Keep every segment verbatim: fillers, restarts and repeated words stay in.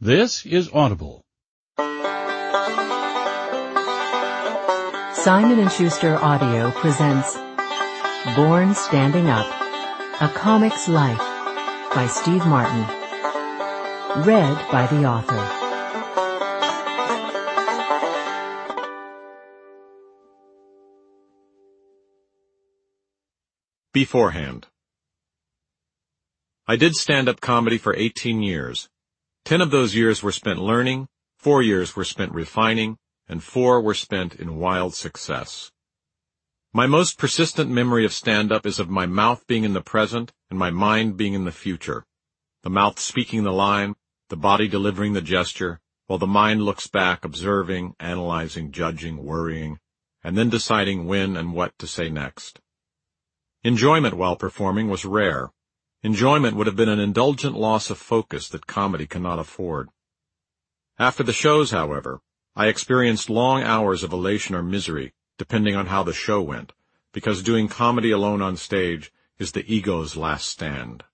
This is Audible. Simon and Schuster Audio presents Born Standing Up, A Comic's Life by Steve Martin. Read by the author. Beforehand. I did stand-up comedy for eighteen years. Ten of those years were spent learning, four years were spent refining, and four were spent in wild success. My most persistent memory of stand-up is of my mouth being in the present and my mind being in the future. The mouth speaking the line, the body delivering the gesture, while the mind looks back, observing, analyzing, judging, worrying, and then deciding when and what to say next. Enjoyment while performing was rare. Enjoyment would have been an indulgent loss of focus that comedy cannot afford. After the shows, however, I experienced long hours of elation or misery, depending on how the show went, because doing comedy alone on stage is the ego's last stand.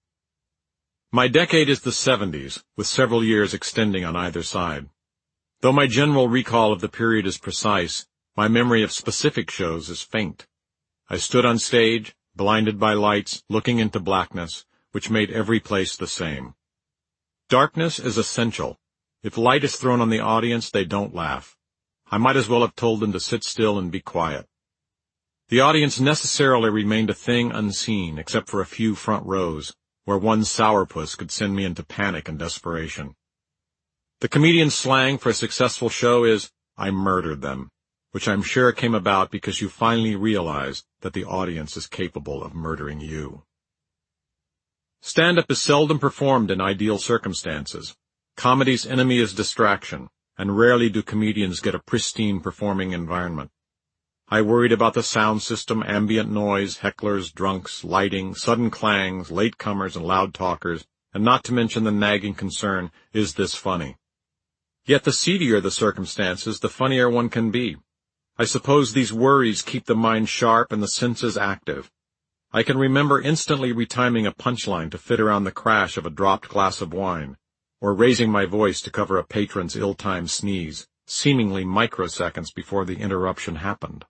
My decade is the seventies, with several years extending on either side. Though my general recall of the period is precise, my memory of specific shows is faint. I stood on stage, blinded by lights, looking into blackness, which made every place the same. Darkness is essential. If light is thrown on the audience, they don't laugh. I might as well have told them to sit still and be quiet. The audience necessarily remained a thing unseen, except for a few front rows, where one sourpuss could send me into panic and desperation. The comedian's slang for a successful show is, "I murdered them," which I'm sure came about because you finally realize that the audience is capable of murdering you. Stand-up is seldom performed in ideal circumstances. Comedy's enemy is distraction, and rarely do comedians get a pristine performing environment. I worried about the sound system, ambient noise, hecklers, drunks, lighting, sudden clangs, latecomers, and loud talkers, and not to mention the nagging concern, is this funny? Yet the seedier the circumstances, the funnier one can be. I suppose these worries keep the mind sharp and the senses active. I can remember instantly retiming a punchline to fit around the crash of a dropped glass of wine, or raising my voice to cover a patron's ill-timed sneeze, seemingly microseconds before the interruption happened.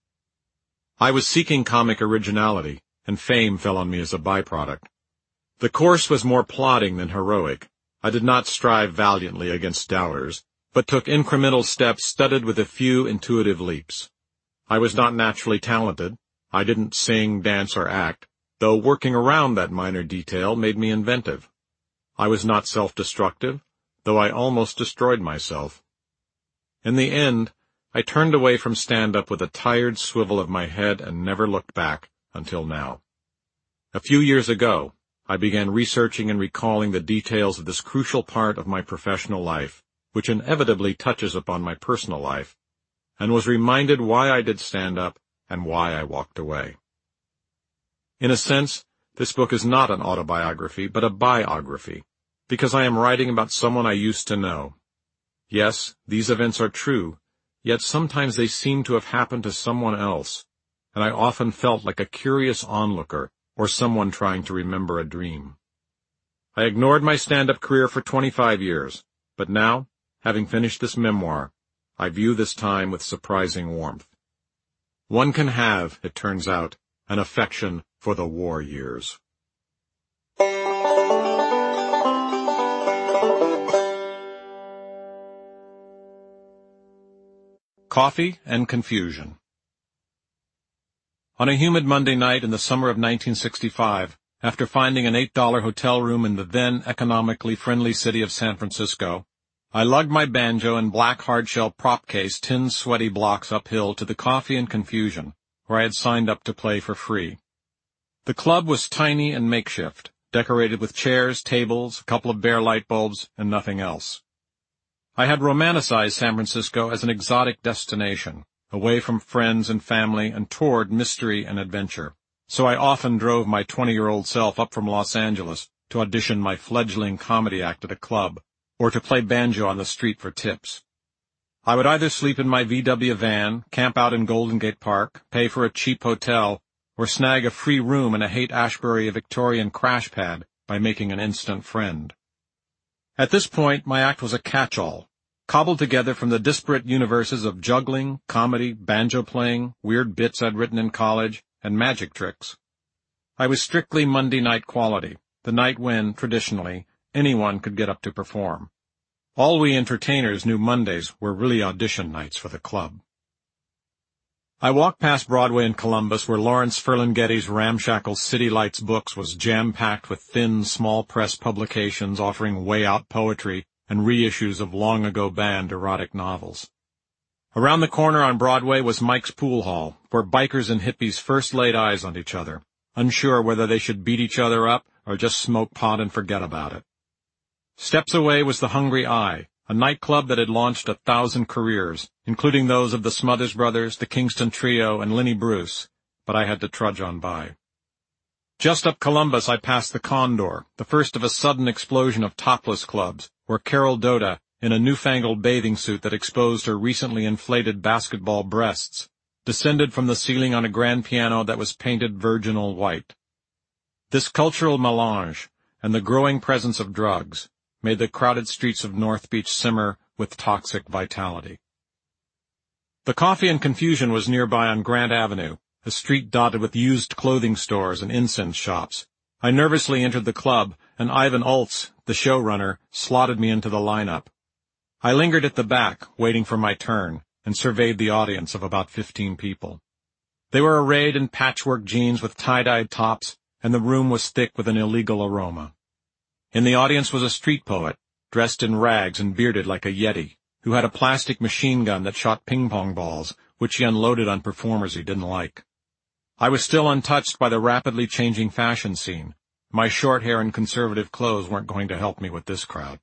I was seeking comic originality, and fame fell on me as a byproduct. The course was more plodding than heroic. I did not strive valiantly against doubters, but took incremental steps studded with a few intuitive leaps. I was not naturally talented. I didn't sing, dance, or act, though working around that minor detail made me inventive. I was not self-destructive, though I almost destroyed myself. In the end, I turned away from stand-up with a tired swivel of my head and never looked back until now. A few years ago, I began researching and recalling the details of this crucial part of my professional life, which inevitably touches upon my personal life, and was reminded why I did stand up and why I walked away. In a sense, this book is not an autobiography, but a biography, because I am writing about someone I used to know. Yes, these events are true, yet sometimes they seem to have happened to someone else, and I often felt like a curious onlooker or someone trying to remember a dream. I ignored my stand-up career for twenty-five years, but now, having finished this memoir, I view this time with surprising warmth. One can have, it turns out, an affection for the war years. Coffee and Confusion. On a humid Monday night in the summer of nineteen sixty-five, after finding an eight dollar hotel room in the then economically friendly city of San Francisco, I lugged my banjo and black hardshell prop case ten sweaty blocks uphill to the Coffee and Confusion, where I had signed up to play for free. The club was tiny and makeshift, decorated with chairs, tables, a couple of bare light bulbs, and nothing else. I had romanticized San Francisco as an exotic destination, away from friends and family and toward mystery and adventure, so I often drove my twenty-year-old self up from Los Angeles to audition my fledgling comedy act at a club, or to play banjo on the street for tips. I would either sleep in my V W van, camp out in Golden Gate Park, pay for a cheap hotel, or snag a free room in a Haight-Ashbury Victorian crash pad by making an instant friend. At this point, my act was a catch-all, cobbled together from the disparate universes of juggling, comedy, banjo-playing, weird bits I'd written in college, and magic tricks. I was strictly Monday night quality, the night when, traditionally, anyone could get up to perform. All we entertainers knew Mondays were really audition nights for the club. I walked past Broadway in Columbus, where Lawrence Ferlinghetti's ramshackle City Lights Books was jam-packed with thin, small-press publications offering way-out poetry and reissues of long-ago banned erotic novels. Around the corner on Broadway was Mike's Pool Hall, where bikers and hippies first laid eyes on each other, unsure whether they should beat each other up or just smoke pot and forget about it. Steps away was the Hungry Eye, a nightclub that had launched a thousand careers, including those of the Smothers Brothers, the Kingston Trio, and Lenny Bruce, but I had to trudge on by. Just up Columbus, I passed the Condor, the first of a sudden explosion of topless clubs, where Carol Doda, in a newfangled bathing suit that exposed her recently inflated basketball breasts, descended from the ceiling on a grand piano that was painted virginal white. This cultural melange, and the growing presence of drugs, made the crowded streets of North Beach simmer with toxic vitality. The Coffee and Confusion was nearby on Grant Avenue, a street dotted with used clothing stores and incense shops. I nervously entered the club, and Ivan Oltz, the showrunner, slotted me into the lineup. I lingered at the back, waiting for my turn, and surveyed the audience of about fifteen people. They were arrayed in patchwork jeans with tie-dyed tops, and the room was thick with an illegal aroma. In the audience was a street poet, dressed in rags and bearded like a yeti, who had a plastic machine gun that shot ping-pong balls, which he unloaded on performers he didn't like. I was still untouched by the rapidly changing fashion scene. My short hair and conservative clothes weren't going to help me with this crowd.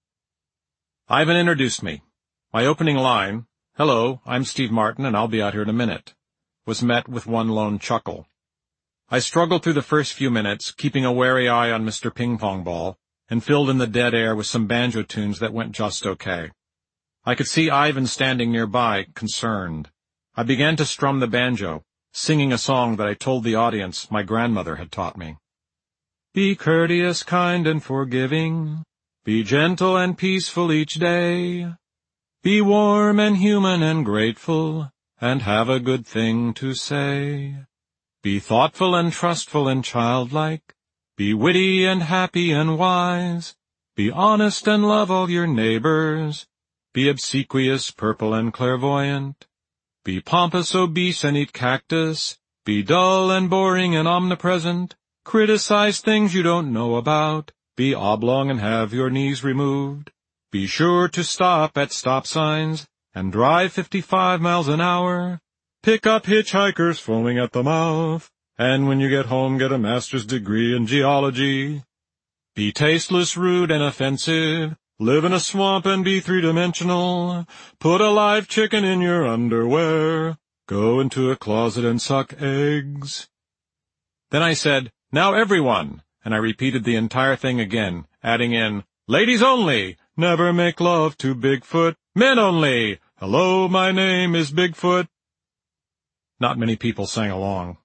Ivan introduced me. My opening line, "Hello, I'm Steve Martin, and I'll be out here in a minute," was met with one lone chuckle. I struggled through the first few minutes, keeping a wary eye on Mister Ping-Pong Ball, and filled in the dead air with some banjo tunes that went just okay. I could see Ivan standing nearby, concerned. I began to strum the banjo, singing a song that I told the audience my grandmother had taught me. Be courteous, kind, and forgiving. Be gentle and peaceful each day. Be warm and human and grateful, and have a good thing to say. Be thoughtful and trustful and childlike. Be witty and happy and wise. Be honest and love all your neighbors. Be obsequious, purple, and clairvoyant. Be pompous, obese, and eat cactus. Be dull and boring and omnipresent. Criticize things you don't know about. Be oblong and have your knees removed. Be sure to stop at stop signs and drive fifty-five miles an hour. Pick up hitchhikers foaming at the mouth. And when you get home, get a master's degree in geology. Be tasteless, rude, and offensive. Live in a swamp and be three-dimensional. Put a live chicken in your underwear. Go into a closet and suck eggs. Then I said, "Now everyone," and I repeated the entire thing again, adding in, "Ladies only, never make love to Bigfoot. Men only, hello, my name is Bigfoot." Not many people sang along.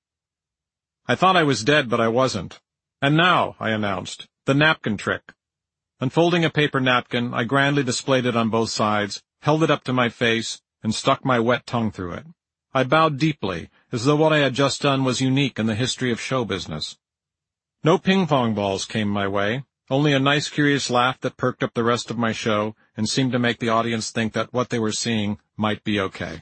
I thought I was dead, but I wasn't. "And now," I announced, "the napkin trick." Unfolding a paper napkin, I grandly displayed it on both sides, held it up to my face, and stuck my wet tongue through it. I bowed deeply, as though what I had just done was unique in the history of show business. No ping-pong balls came my way, only a nice curious laugh that perked up the rest of my show and seemed to make the audience think that what they were seeing might be okay.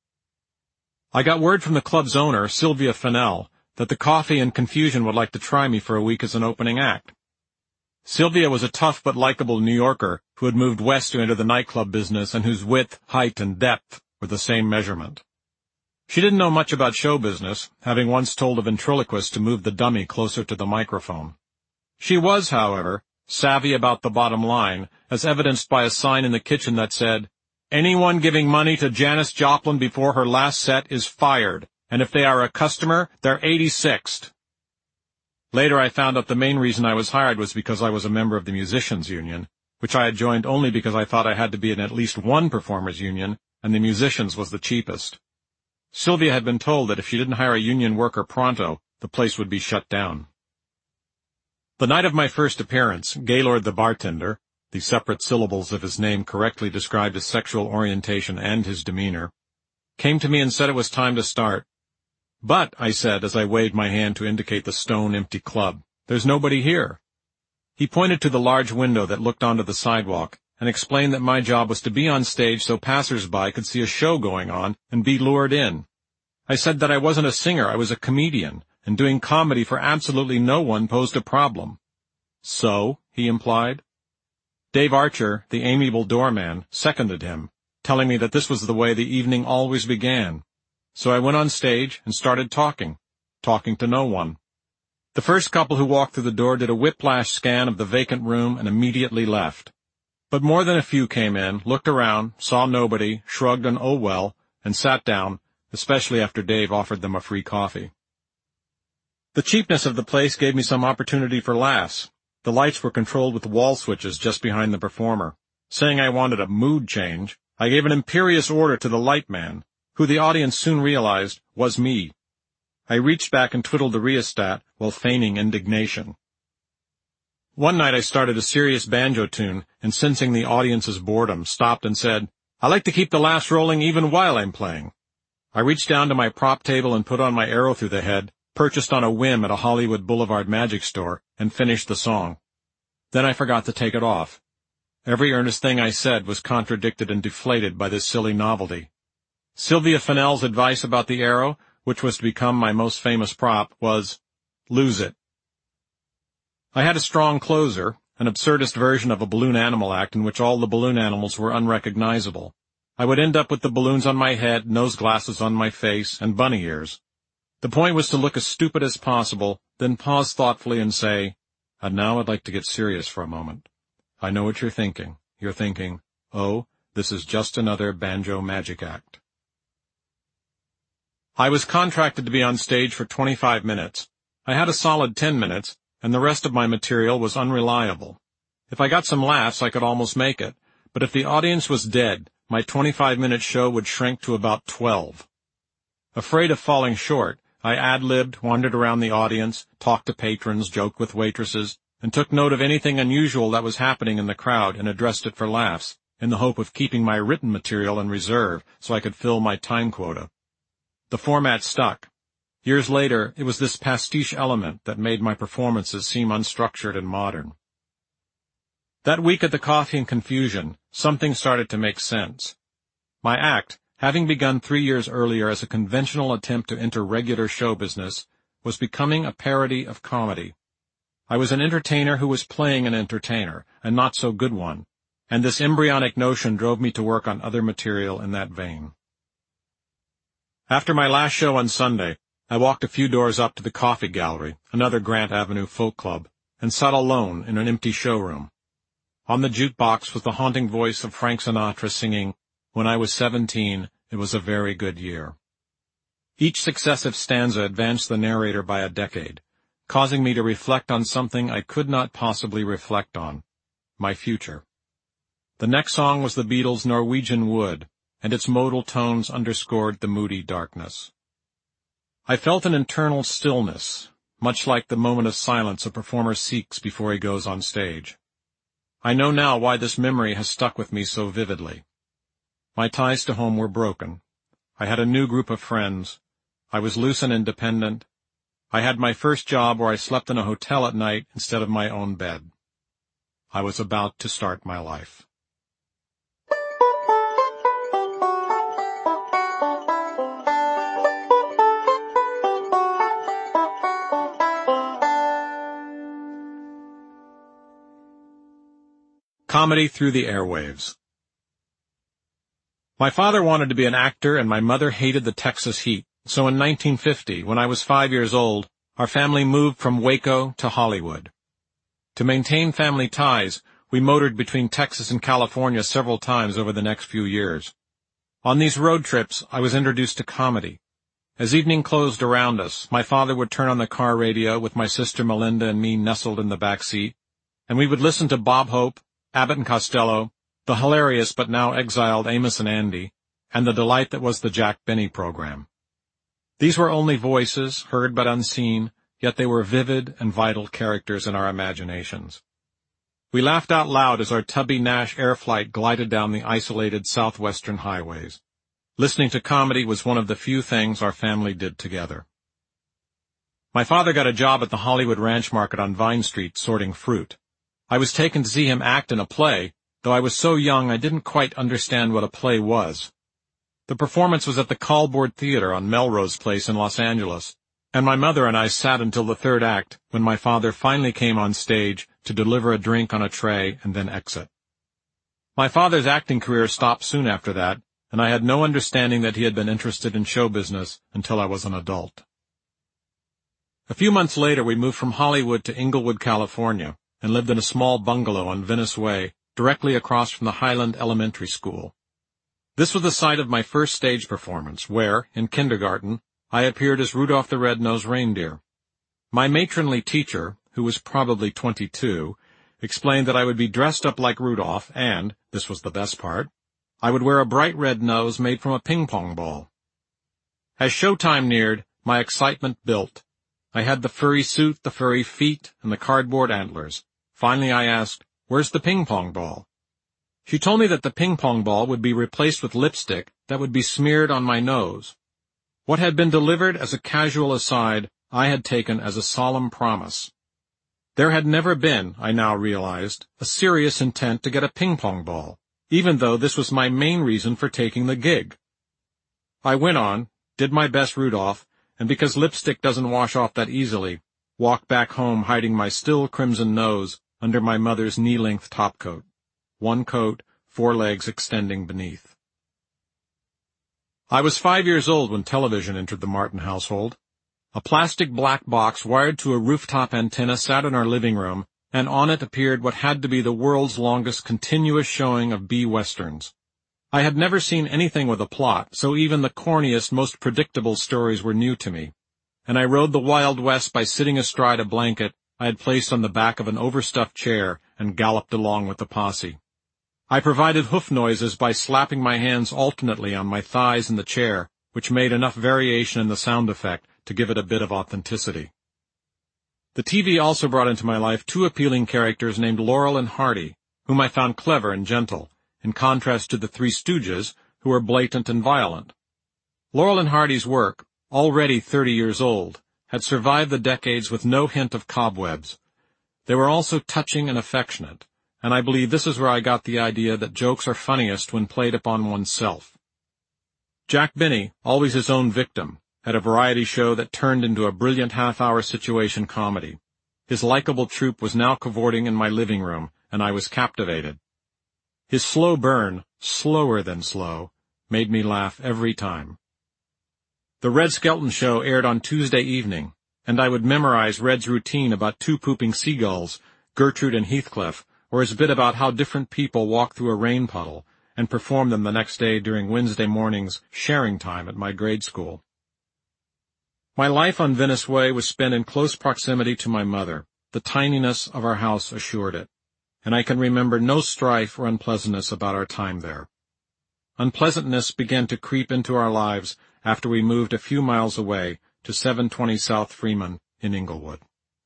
I got word from the club's owner, Sylvia Fennell, that the Coffee and Confusion would like to try me for a week as an opening act. Sylvia was a tough but likable New Yorker who had moved west to enter the nightclub business and whose width, height, and depth were the same measurement. She didn't know much about show business, having once told a ventriloquist to move the dummy closer to the microphone. She was, however, savvy about the bottom line, as evidenced by a sign in the kitchen that said, "Anyone giving money to Janis Joplin before her last set is fired, and if they are a customer, they're eighty-sixth. Later I found out the main reason I was hired was because I was a member of the musicians' union, which I had joined only because I thought I had to be in at least one performers' union, and the musicians was the cheapest. Sylvia had been told that if she didn't hire a union worker pronto, the place would be shut down. The night of my first appearance, Gaylord the bartender, the separate syllables of his name correctly described his sexual orientation and his demeanor, came to me and said it was time to start. "But," I said as I waved my hand to indicate the stone empty club, "there's nobody here." He pointed to the large window that looked onto the sidewalk and explained that my job was to be on stage so passers-by could see a show going on and be lured in. I said that I wasn't a singer, I was a comedian, and doing comedy for absolutely no one posed a problem. "So?" he implied. Dave Archer, the amiable doorman, seconded him, telling me that this was the way the evening always began. So I went on stage and started talking, talking to no one. The first couple who walked through the door did a whiplash scan of the vacant room and immediately left. But more than a few came in, looked around, saw nobody, shrugged an oh well, and sat down, especially after Dave offered them a free coffee. The cheapness of the place gave me some opportunity for laughs. The lights were controlled with wall switches just behind the performer. Saying I wanted a mood change, I gave an imperious order to the light man, who the audience soon realized was me. I reached back and twiddled the rheostat while feigning indignation. One night I started a serious banjo tune, and sensing the audience's boredom, stopped and said, "I like to keep the laughs rolling even while I'm playing." I reached down to my prop table and put on my arrow through the head, purchased on a whim at a Hollywood Boulevard magic store, and finished the song. Then I forgot to take it off. Every earnest thing I said was contradicted and deflated by this silly novelty. Sylvia Fennell's advice about the arrow, which was to become my most famous prop, was, "Lose it." I had a strong closer, an absurdist version of a balloon animal act in which all the balloon animals were unrecognizable. I would end up with the balloons on my head, nose glasses on my face, and bunny ears. The point was to look as stupid as possible, then pause thoughtfully and say, "And now I'd like to get serious for a moment. I know what you're thinking. You're thinking, oh, this is just another banjo magic act." I was contracted to be on stage for twenty-five minutes. I had a solid ten minutes, and the rest of my material was unreliable. If I got some laughs, I could almost make it, but if the audience was dead, my twenty-five-minute show would shrink to about twelve. Afraid of falling short, I ad-libbed, wandered around the audience, talked to patrons, joked with waitresses, and took note of anything unusual that was happening in the crowd and addressed it for laughs, in the hope of keeping my written material in reserve so I could fill my time quota. The format stuck. Years later, it was this pastiche element that made my performances seem unstructured and modern. That week at the Coffee and Confusion, something started to make sense. My act, having begun three years earlier as a conventional attempt to enter regular show business, was becoming a parody of comedy. I was an entertainer who was playing an entertainer, a not-so-good one, and this embryonic notion drove me to work on other material in that vein. After my last show on Sunday, I walked a few doors up to the Coffee Gallery, another Grant Avenue folk club, and sat alone in an empty showroom. On the jukebox was the haunting voice of Frank Sinatra singing, "When I was seventeen, it was a very good year." Each successive stanza advanced the narrator by a decade, causing me to reflect on something I could not possibly reflect on, my future. The next song was the Beatles' Norwegian Wood, and its modal tones underscored the moody darkness. I felt an internal stillness, much like the moment of silence a performer seeks before he goes on stage. I know now why this memory has stuck with me so vividly. My ties to home were broken. I had a new group of friends. I was loose and independent. I had my first job where I slept in a hotel at night instead of my own bed. I was about to start my life. Comedy through the airwaves. My father wanted to be an actor, and my mother hated the Texas heat. So in nineteen fifty, when I was five years old, our family moved from Waco to Hollywood. To maintain family ties, we motored between Texas and California several times over the next few years. On these road trips, I was introduced to comedy. As evening closed around us, my father would turn on the car radio with my sister Melinda and me nestled in the back seat, and we would listen to Bob Hope, Abbott and Costello, the hilarious but now exiled Amos and Andy, and the delight that was the Jack Benny program. These were only voices, heard but unseen, yet they were vivid and vital characters in our imaginations. We laughed out loud as our Tubby Nash Airflight glided down the isolated southwestern highways. Listening to comedy was one of the few things our family did together. My father got a job at the Hollywood Ranch Market on Vine Street sorting fruit. I was taken to see him act in a play, though I was so young I didn't quite understand what a play was. The performance was at the Callboard Theater on Melrose Place in Los Angeles, and my mother and I sat until the third act when my father finally came on stage to deliver a drink on a tray and then exit. My father's acting career stopped soon after that, and I had no understanding that he had been interested in show business until I was an adult. A few months later we moved from Hollywood to Inglewood, California, and lived in a small bungalow on Venice Way, directly across from the Highland Elementary School. This was the site of my first stage performance, where, in kindergarten, I appeared as Rudolph the Red-Nosed Reindeer. My matronly teacher, who was probably twenty-two, explained that I would be dressed up like Rudolph and, this was the best part, I would wear a bright red nose made from a ping-pong ball. As showtime neared, my excitement built. I had the furry suit, the furry feet, and the cardboard antlers. Finally I asked, "Where's the ping-pong ball?" She told me that the ping-pong ball would be replaced with lipstick that would be smeared on my nose. What had been delivered as a casual aside, I had taken as a solemn promise. There had never been, I now realized, a serious intent to get a ping-pong ball, even though this was my main reason for taking the gig. I went on, did my best Rudolph, and because lipstick doesn't wash off that easily, walked back home hiding my still crimson nose under my mother's knee-length topcoat. One coat, four legs extending beneath. I was five years old when television entered the Martin household. A plastic black box wired to a rooftop antenna sat in our living room, and on it appeared what had to be the world's longest continuous showing of B-westerns. I had never seen anything with a plot, so even the corniest, most predictable stories were new to me, and I rode the Wild West by sitting astride a blanket I had placed on the back of an overstuffed chair and galloped along with the posse. I provided hoof noises by slapping my hands alternately on my thighs in the chair, which made enough variation in the sound effect to give it a bit of authenticity. The T V also brought into my life two appealing characters named Laurel and Hardy, whom I found clever and gentle, in contrast to the Three Stooges, who were blatant and violent. Laurel and Hardy's work, already thirty years old, had survived the decades with no hint of cobwebs. They were also touching and affectionate, and I believe this is where I got the idea that jokes are funniest when played upon oneself. Jack Benny, always his own victim, had a variety show that turned into a brilliant half-hour situation comedy. His likable troupe was now cavorting in my living room, and I was captivated. His slow burn, slower than slow, made me laugh every time. The Red Skelton Show aired on Tuesday evening, and I would memorize Red's routine about two pooping seagulls, Gertrude and Heathcliff, or his bit about how different people walk through a rain puddle, and perform them the next day during Wednesday morning's sharing time at my grade school. My life on Venice Way was spent in close proximity to my mother. The tininess of our house assured it, and I can remember no strife or unpleasantness about our time there. Unpleasantness began to creep into our lives after we moved a few miles away to seven twenty South Freeman in Inglewood.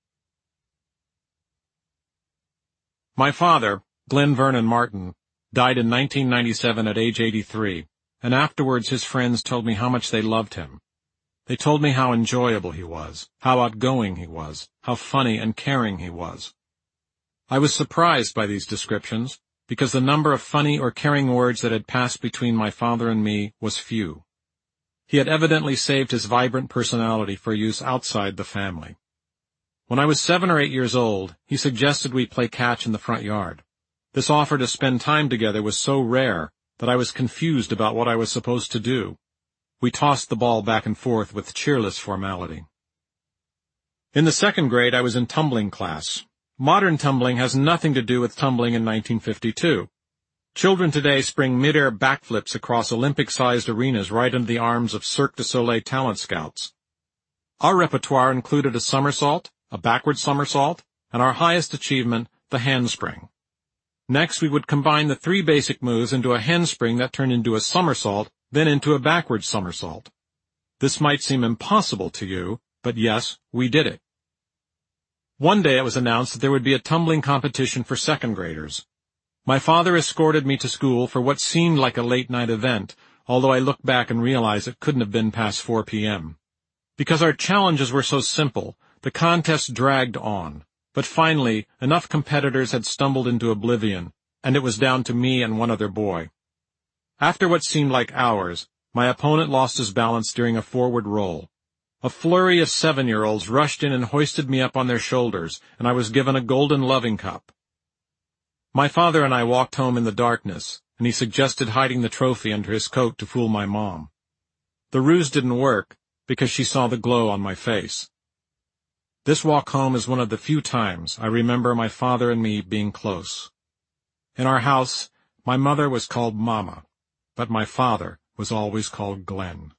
My father, Glenn Vernon Martin, died in nineteen ninety-seven at age eighty-three, and afterwards his friends told me how much they loved him. They told me how enjoyable he was, how outgoing he was, how funny and caring he was. I was surprised by these descriptions, because the number of funny or caring words that had passed between my father and me was few. He had evidently saved his vibrant personality for use outside the family. When I was seven or eight years old, he suggested we play catch in the front yard. This offer to spend time together was so rare that I was confused about what I was supposed to do. We tossed the ball back and forth with cheerless formality. In the second grade, I was in tumbling class. Modern tumbling has nothing to do with tumbling in nineteen fifty-two. Children today spring mid-air backflips across Olympic-sized arenas right into the arms of Cirque du Soleil talent scouts. Our repertoire included a somersault, a backward somersault, and our highest achievement, the handspring. Next, we would combine the three basic moves into a handspring that turned into a somersault, then into a backward somersault. This might seem impossible to you, but yes, we did it. One day it was announced that there would be a tumbling competition for second graders. My father escorted me to school for what seemed like a late-night event, although I look back and realize it couldn't have been past four p.m. Because our challenges were so simple, the contest dragged on. But finally, enough competitors had stumbled into oblivion, and it was down to me and one other boy. After what seemed like hours, my opponent lost his balance during a forward roll. A flurry of seven-year-olds rushed in and hoisted me up on their shoulders, and I was given a golden loving cup. My father and I walked home in the darkness, and he suggested hiding the trophy under his coat to fool my mom. The ruse didn't work, because she saw the glow on my face. This walk home is one of the few times I remember my father and me being close. In our house, my mother was called Mama, but my father was always called Glenn.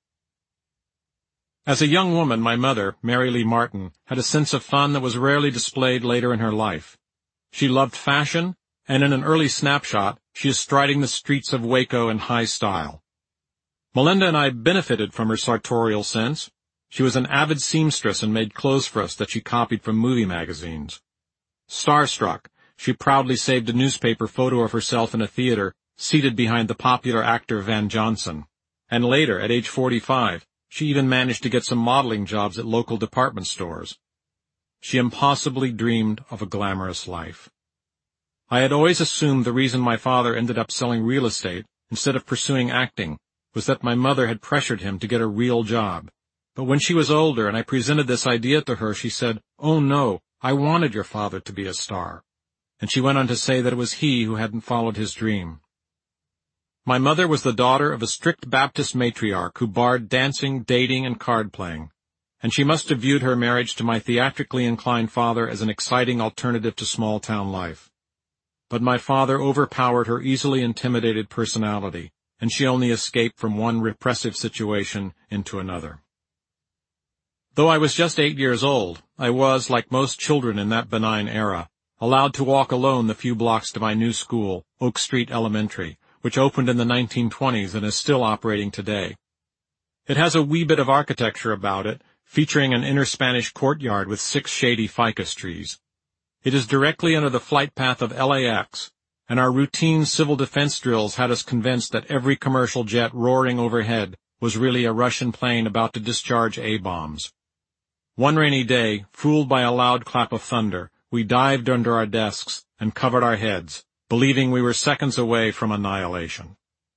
As a young woman, my mother, Mary Lee Martin, had a sense of fun that was rarely displayed later in her life. She loved fashion, and in an early snapshot, she is striding the streets of Waco in high style. Melinda and I benefited from her sartorial sense. She was an avid seamstress and made clothes for us that she copied from movie magazines. Starstruck, she proudly saved a newspaper photo of herself in a theater, seated behind the popular actor Van Johnson. And later, at age forty-five, she even managed to get some modeling jobs at local department stores. She impossibly dreamed of a glamorous life. I had always assumed the reason my father ended up selling real estate instead of pursuing acting was that my mother had pressured him to get a real job. But when she was older and I presented this idea to her, she said, "Oh no, I wanted your father to be a star." And she went on to say that it was he who hadn't followed his dream. My mother was the daughter of a strict Baptist matriarch who barred dancing, dating, and card-playing, and she must have viewed her marriage to my theatrically inclined father as an exciting alternative to small-town life. But my father overpowered her easily intimidated personality, and she only escaped from one repressive situation into another. Though I was just eight years old, I was, like most children in that benign era, allowed to walk alone the few blocks to my new school, Oak Street Elementary, which opened in the nineteen twenties and is still operating today. It has a wee bit of architecture about it, featuring an inner Spanish courtyard with six shady ficus trees. It is directly under the flight path of L A X, and our routine civil defense drills had us convinced that every commercial jet roaring overhead was really a Russian plane about to discharge A-bombs. One rainy day, fooled by a loud clap of thunder, we dived under our desks and covered our heads, believing we were seconds away from annihilation.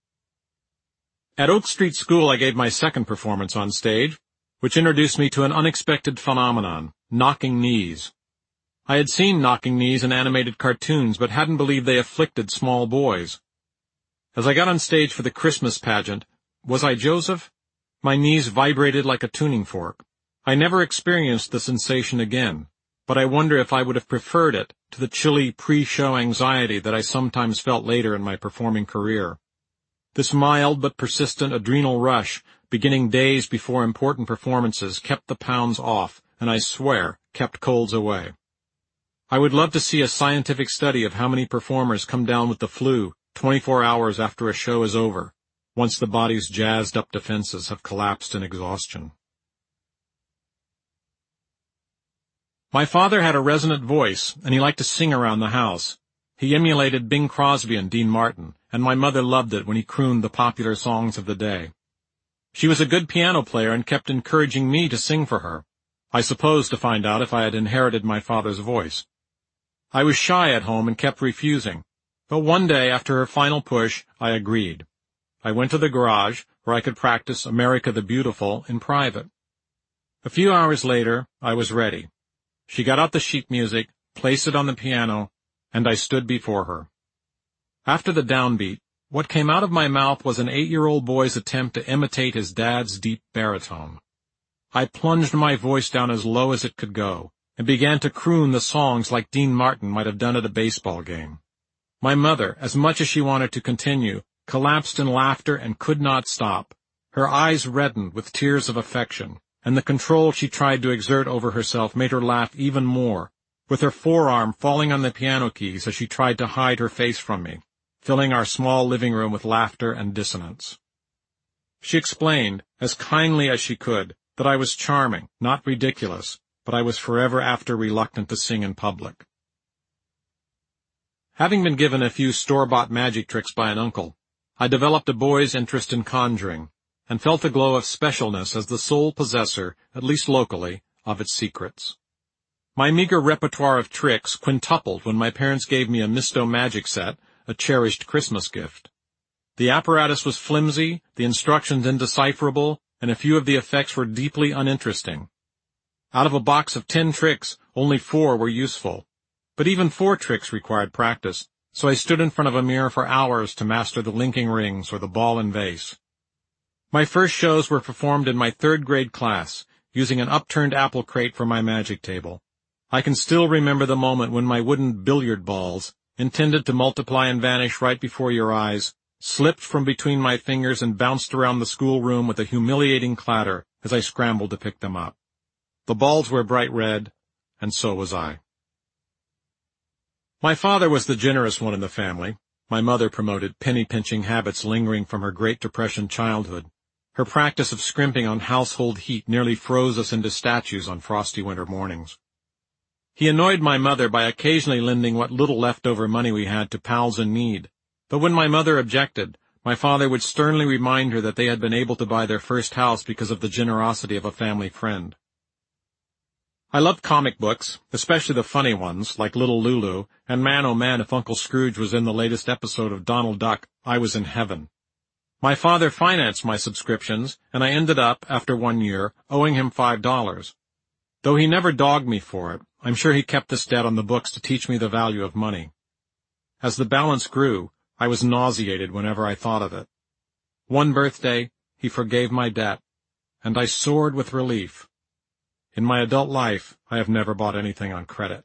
At Oak Street School I gave my second performance on stage, which introduced me to an unexpected phenomenon, knocking knees. I had seen knocking knees in animated cartoons, but hadn't believed they afflicted small boys. As I got on stage for the Christmas pageant, was I Joseph? My knees vibrated like a tuning fork. I never experienced the sensation again, but I wonder if I would have preferred it to the chilly pre-show anxiety that I sometimes felt later in my performing career. This mild but persistent adrenal rush, beginning days before important performances, kept the pounds off, and I swear, kept colds away. I would love to see a scientific study of how many performers come down with the flu twenty-four hours after a show is over, once the body's jazzed-up defenses have collapsed in exhaustion. My father had a resonant voice, and he liked to sing around the house. He emulated Bing Crosby and Dean Martin, and my mother loved it when he crooned the popular songs of the day. She was a good piano player and kept encouraging me to sing for her, I suppose to find out if I had inherited my father's voice. I was shy at home and kept refusing, but one day after her final push, I agreed. I went to the garage, where I could practice America the Beautiful in private. A few hours later, I was ready. She got out the sheet music, placed it on the piano, and I stood before her. After the downbeat, what came out of my mouth was an eight-year-old boy's attempt to imitate his dad's deep baritone. I plunged my voice down as low as it could go, and began to croon the songs like Dean Martin might have done at a baseball game. My mother, as much as she wanted to continue, collapsed in laughter and could not stop. Her eyes reddened with tears of affection, and the control she tried to exert over herself made her laugh even more, with her forearm falling on the piano keys as she tried to hide her face from me, filling our small living room with laughter and dissonance. She explained, as kindly as she could, that I was charming, not ridiculous, but I was forever after reluctant to sing in public. Having been given a few store-bought magic tricks by an uncle, I developed a boy's interest in conjuring, and felt a glow of specialness as the sole possessor, at least locally, of its secrets. My meager repertoire of tricks quintupled when my parents gave me a Misto magic set, a cherished Christmas gift. The apparatus was flimsy, the instructions indecipherable, and a few of the effects were deeply uninteresting. Out of a box of ten tricks, only four were useful. But even four tricks required practice, so I stood in front of a mirror for hours to master the linking rings or the ball and vase. My first shows were performed in my third grade class, using an upturned apple crate for my magic table. I can still remember the moment when my wooden billiard balls, intended to multiply and vanish right before your eyes, slipped from between my fingers and bounced around the schoolroom with a humiliating clatter as I scrambled to pick them up. The balls were bright red, and so was I. My father was the generous one in the family. My mother promoted penny-pinching habits lingering from her Great Depression childhood. Her practice of scrimping on household heat nearly froze us into statues on frosty winter mornings. He annoyed my mother by occasionally lending what little leftover money we had to pals in need, but when my mother objected, my father would sternly remind her that they had been able to buy their first house because of the generosity of a family friend. I loved comic books, especially the funny ones, like Little Lulu, and man oh man, if Uncle Scrooge was in the latest episode of Donald Duck, I was in heaven. My father financed my subscriptions, and I ended up, after one year, owing him five dollars. Though he never dogged me for it, I'm sure he kept this debt on the books to teach me the value of money. As the balance grew, I was nauseated whenever I thought of it. One birthday, he forgave my debt, and I soared with relief. In my adult life, I have never bought anything on credit.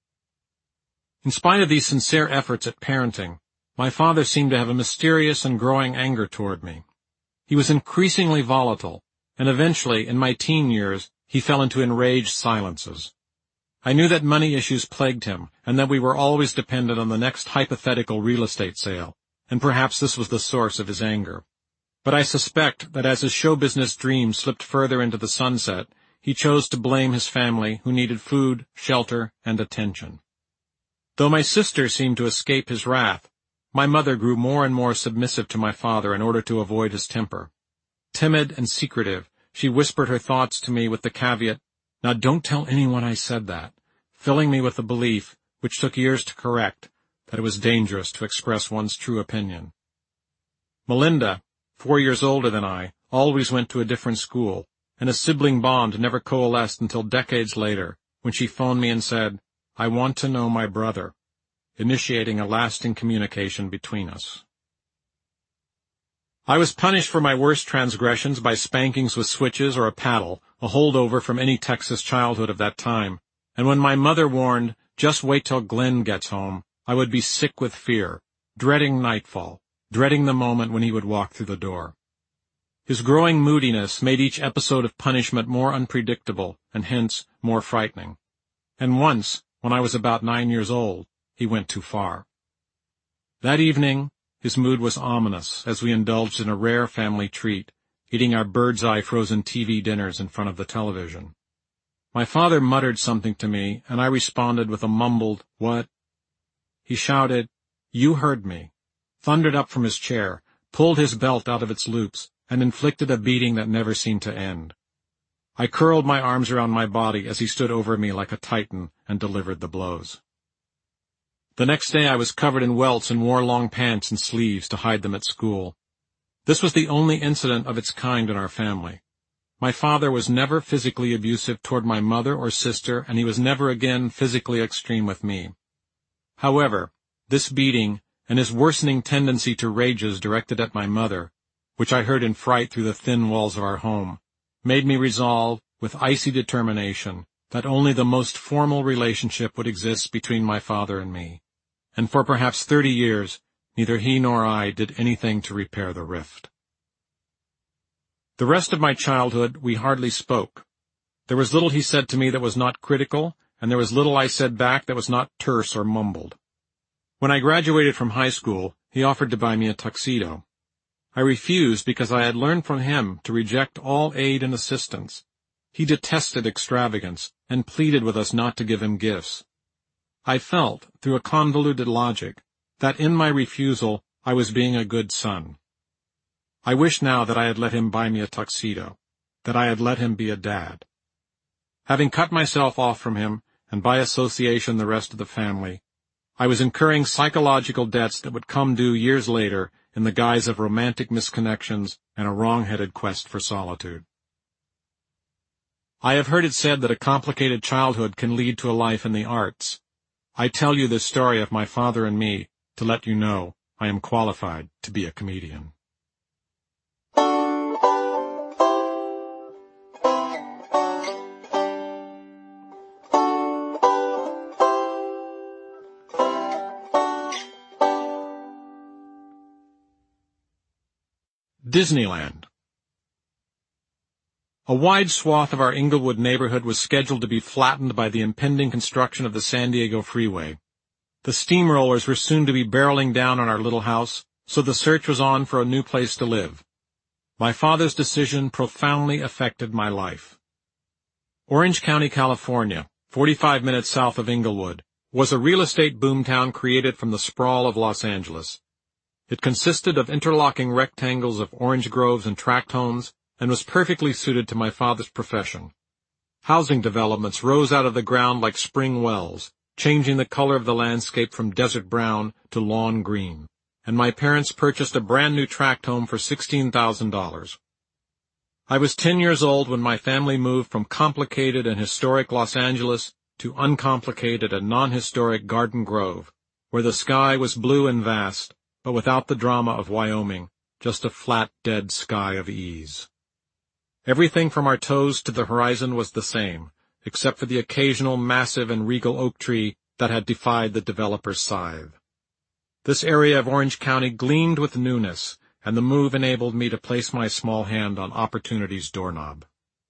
In spite of these sincere efforts at parenting, my father seemed to have a mysterious and growing anger toward me. He was increasingly volatile, and eventually, in my teen years, he fell into enraged silences. I knew that money issues plagued him, and that we were always dependent on the next hypothetical real estate sale, and perhaps this was the source of his anger. But I suspect that as his show business dreams slipped further into the sunset, he chose to blame his family, who needed food, shelter, and attention. Though my sister seemed to escape his wrath, my mother grew more and more submissive to my father in order to avoid his temper. Timid and secretive, she whispered her thoughts to me with the caveat, "Now don't tell anyone I said that," filling me with the belief, which took years to correct, that it was dangerous to express one's true opinion. Melinda, four years older than I, always went to a different school, and a sibling bond never coalesced until decades later, when she phoned me and said, "I want to know my brother," initiating a lasting communication between us. I was punished for my worst transgressions by spankings with switches or a paddle, a holdover from any Texas childhood of that time, and when my mother warned, "Just wait till Glenn gets home," I would be sick with fear, dreading nightfall, dreading the moment when he would walk through the door. His growing moodiness made each episode of punishment more unpredictable, and hence more frightening. And once, when I was about nine years old, he went too far. That evening, his mood was ominous as we indulged in a rare family treat, eating our bird's-eye frozen T V dinners in front of the television. My father muttered something to me, and I responded with a mumbled, "What?" He shouted, "You heard me," thundered up from his chair, pulled his belt out of its loops, and inflicted a beating that never seemed to end. I curled my arms around my body as he stood over me like a titan and delivered the blows. The next day I was covered in welts and wore long pants and sleeves to hide them at school. This was the only incident of its kind in our family. My father was never physically abusive toward my mother or sister, and he was never again physically extreme with me. However, this beating, and his worsening tendency to rages directed at my mother, which I heard in fright through the thin walls of our home, made me resolve, with icy determination, that only the most formal relationship would exist between my father and me, and for perhaps thirty years, neither he nor I did anything to repair the rift. The rest of my childhood we hardly spoke. There was little he said to me that was not critical, and there was little I said back that was not terse or mumbled. When I graduated from high school, he offered to buy me a tuxedo. I refused because I had learned from him to reject all aid and assistance, He detested extravagance and pleaded with us not to give him gifts. I felt, through a convoluted logic, that in my refusal I was being a good son. I wish now that I had let him buy me a tuxedo, that I had let him be a dad. Having cut myself off from him, and by association the rest of the family, I was incurring psychological debts that would come due years later in the guise of romantic misconnections and a wrong-headed quest for solitude. I have heard it said that a complicated childhood can lead to a life in the arts. I tell you this story of my father and me to let you know I am qualified to be a comedian. Disneyland. A wide swath of our Inglewood neighborhood was scheduled to be flattened by the impending construction of the San Diego Freeway. The steamrollers were soon to be barreling down on our little house, so the search was on for a new place to live. My father's decision profoundly affected my life. Orange County, California, forty-five minutes south of Inglewood, was a real estate boomtown created from the sprawl of Los Angeles. It consisted of interlocking rectangles of orange groves and tract homes, and was perfectly suited to my father's profession. Housing developments rose out of the ground like spring wells, changing the color of the landscape from desert brown to lawn green, and my parents purchased a brand-new tract home for sixteen thousand dollars. I was ten years old when my family moved from complicated and historic Los Angeles to uncomplicated and non-historic Garden Grove, where the sky was blue and vast, but without the drama of Wyoming, just a flat, dead sky of ease. Everything from our toes to the horizon was the same, except for the occasional massive and regal oak tree that had defied the developer's scythe. This area of Orange County gleamed with newness, and the move enabled me to place my small hand on opportunity's doorknob.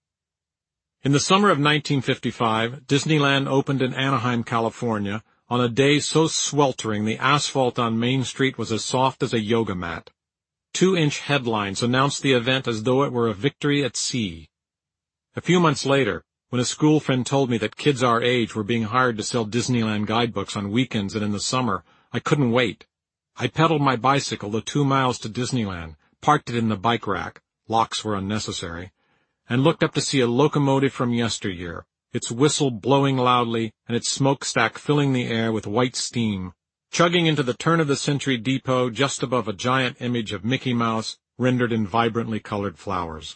In the summer of nineteen fifty-five, Disneyland opened in Anaheim, California, on a day so sweltering the asphalt on Main Street was as soft as a yoga mat. Two-inch headlines announced the event as though it were a victory at sea. A few months later, when a school friend told me that kids our age were being hired to sell Disneyland guidebooks on weekends and in the summer, I couldn't wait. I pedaled my bicycle the two miles to Disneyland, parked it in the bike rack, locks were unnecessary, and looked up to see a locomotive from yesteryear, its whistle blowing loudly and its smokestack filling the air with white steam, chugging into the turn-of-the-century depot just above a giant image of Mickey Mouse rendered in vibrantly colored flowers.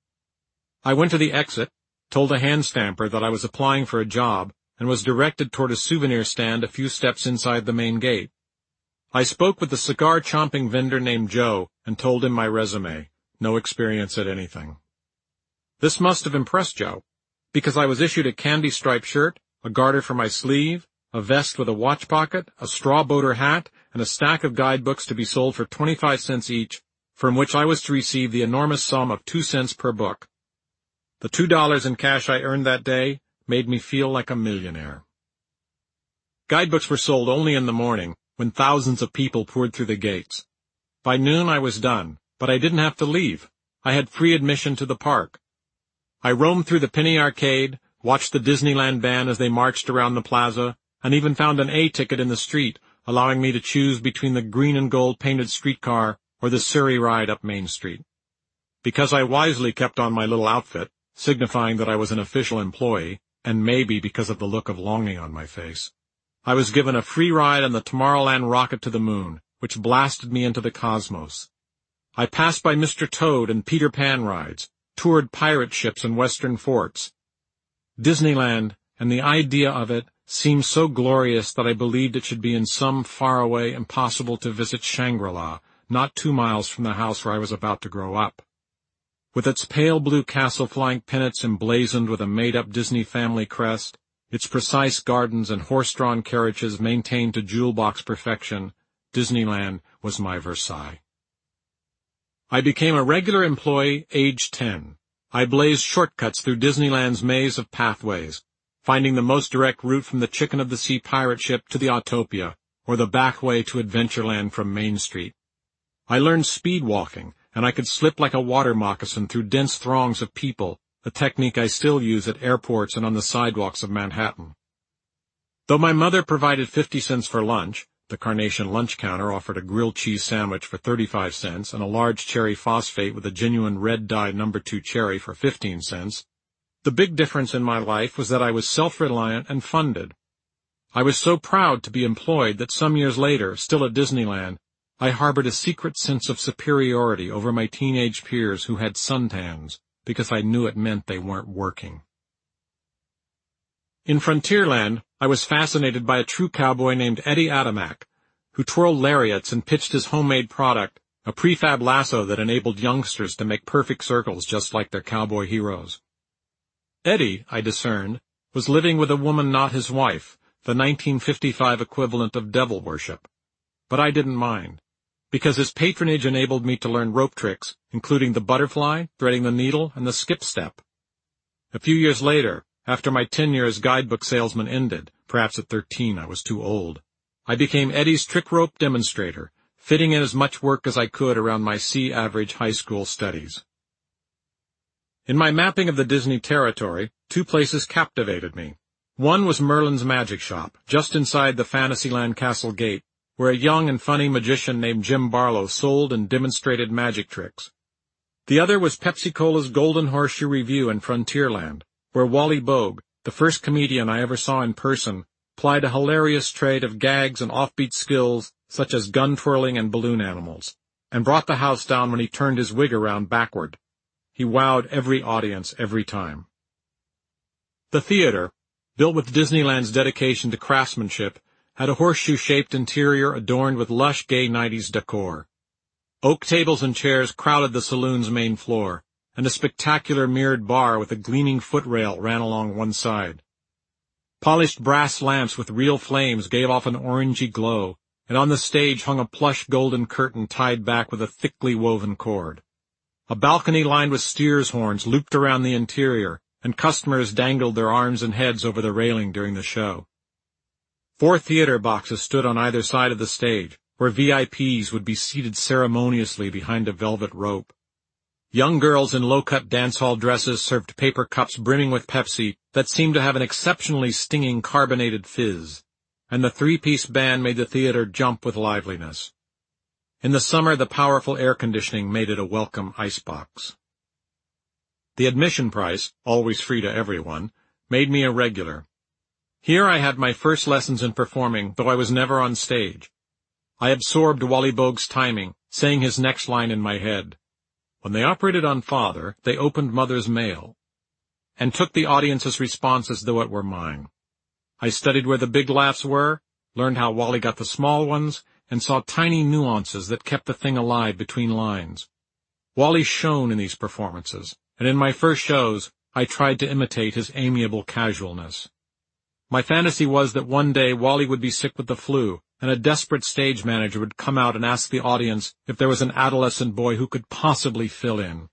I went to the exit, told a hand stamper that I was applying for a job, and was directed toward a souvenir stand a few steps inside the main gate. I spoke with the cigar-chomping vendor named Joe and told him my resume, no experience at anything. This must have impressed Joe, because I was issued a candy-striped shirt, a garter for my sleeve, a vest with a watch pocket, a straw boater hat, and a stack of guidebooks to be sold for twenty-five cents each, from which I was to receive the enormous sum of two cents per book. The two dollars in cash I earned that day made me feel like a millionaire. Guidebooks were sold only in the morning, when thousands of people poured through the gates. By noon I was done, but I didn't have to leave. I had free admission to the park. I roamed through the Penny Arcade, watched the Disneyland band as they marched around the plaza, and even found an A ticket in the street, allowing me to choose between the green and gold painted streetcar or the Surrey ride up Main Street. Because I wisely kept on my little outfit, signifying that I was an official employee, and maybe because of the look of longing on my face, I was given a free ride on the Tomorrowland rocket to the moon, which blasted me into the cosmos. I passed by Mister Toad and Peter Pan rides, toured pirate ships and western forts. Disneyland, and the idea of it, seemed so glorious that I believed it should be in some faraway, impossible-to-visit Shangri-La, not two miles from the house where I was about to grow up. With its pale blue castle-flank pennants emblazoned with a made-up Disney family crest, its precise gardens and horse-drawn carriages maintained to jewel-box perfection, Disneyland was my Versailles. I became a regular employee aged ten. I blazed shortcuts through Disneyland's maze of pathways, finding the most direct route from the Chicken of the Sea pirate ship to the Autopia, or the back way to Adventureland from Main Street. I learned speed walking, and I could slip like a water moccasin through dense throngs of people, a technique I still use at airports and on the sidewalks of Manhattan. Though my mother provided fifty cents for lunch, the Carnation lunch counter offered a grilled cheese sandwich for thirty-five cents and a large cherry phosphate with a genuine red-dye number two cherry for fifteen cents. The big difference in my life was that I was self-reliant and funded. I was so proud to be employed that some years later, still at Disneyland, I harbored a secret sense of superiority over my teenage peers who had suntans, because I knew it meant they weren't working. In Frontierland, I was fascinated by a true cowboy named Eddie Adamak, who twirled lariats and pitched his homemade product, a prefab lasso that enabled youngsters to make perfect circles just like their cowboy heroes. Eddie, I discerned, was living with a woman not his wife, the nineteen fifty-five equivalent of devil worship. But I didn't mind, because his patronage enabled me to learn rope tricks, including the butterfly, threading the needle, and the skip step. A few years later, after my tenure as guidebook salesman ended, perhaps at thirteen I was too old, I became Eddie's trick rope demonstrator, fitting in as much work as I could around my C-average high school studies. In my mapping of the Disney territory, two places captivated me. One was Merlin's Magic Shop, just inside the Fantasyland Castle Gate, where a young and funny magician named Jim Barlow sold and demonstrated magic tricks. The other was Pepsi-Cola's Golden Horseshoe Revue in Frontierland, where Wally Bogue, the first comedian I ever saw in person, plied a hilarious trade of gags and offbeat skills such as gun twirling and balloon animals, and brought the house down when he turned his wig around backward. He wowed every audience every time. The theater, built with Disneyland's dedication to craftsmanship, had a horseshoe-shaped interior adorned with lush gay nineties decor. Oak tables and chairs crowded the saloon's main floor, and a spectacular mirrored bar with a gleaming footrail ran along one side. Polished brass lamps with real flames gave off an orangey glow, and on the stage hung a plush golden curtain tied back with a thickly woven cord. A balcony lined with steers' horns looped around the interior, and customers dangled their arms and heads over the railing during the show. Four theater boxes stood on either side of the stage, where V I Ps would be seated ceremoniously behind a velvet rope. Young girls in low-cut dance hall dresses served paper cups brimming with Pepsi that seemed to have an exceptionally stinging carbonated fizz, and the three-piece band made the theater jump with liveliness. In the summer, the powerful air conditioning made it a welcome icebox. The admission price, always free to everyone, made me a regular. Here I had my first lessons in performing, though I was never on stage. I absorbed Wally Bogue's timing, saying his next line in my head. When they operated on Father, they opened Mother's mail, and took the audience's response as though it were mine. I studied where the big laughs were, learned how Wally got the small ones, and saw tiny nuances that kept the thing alive between lines. Wally shone in these performances, and in my first shows, I tried to imitate his amiable casualness. My fantasy was that one day Wally would be sick with the flu, and a desperate stage manager would come out and ask the audience if there was an adolescent boy who could possibly fill in.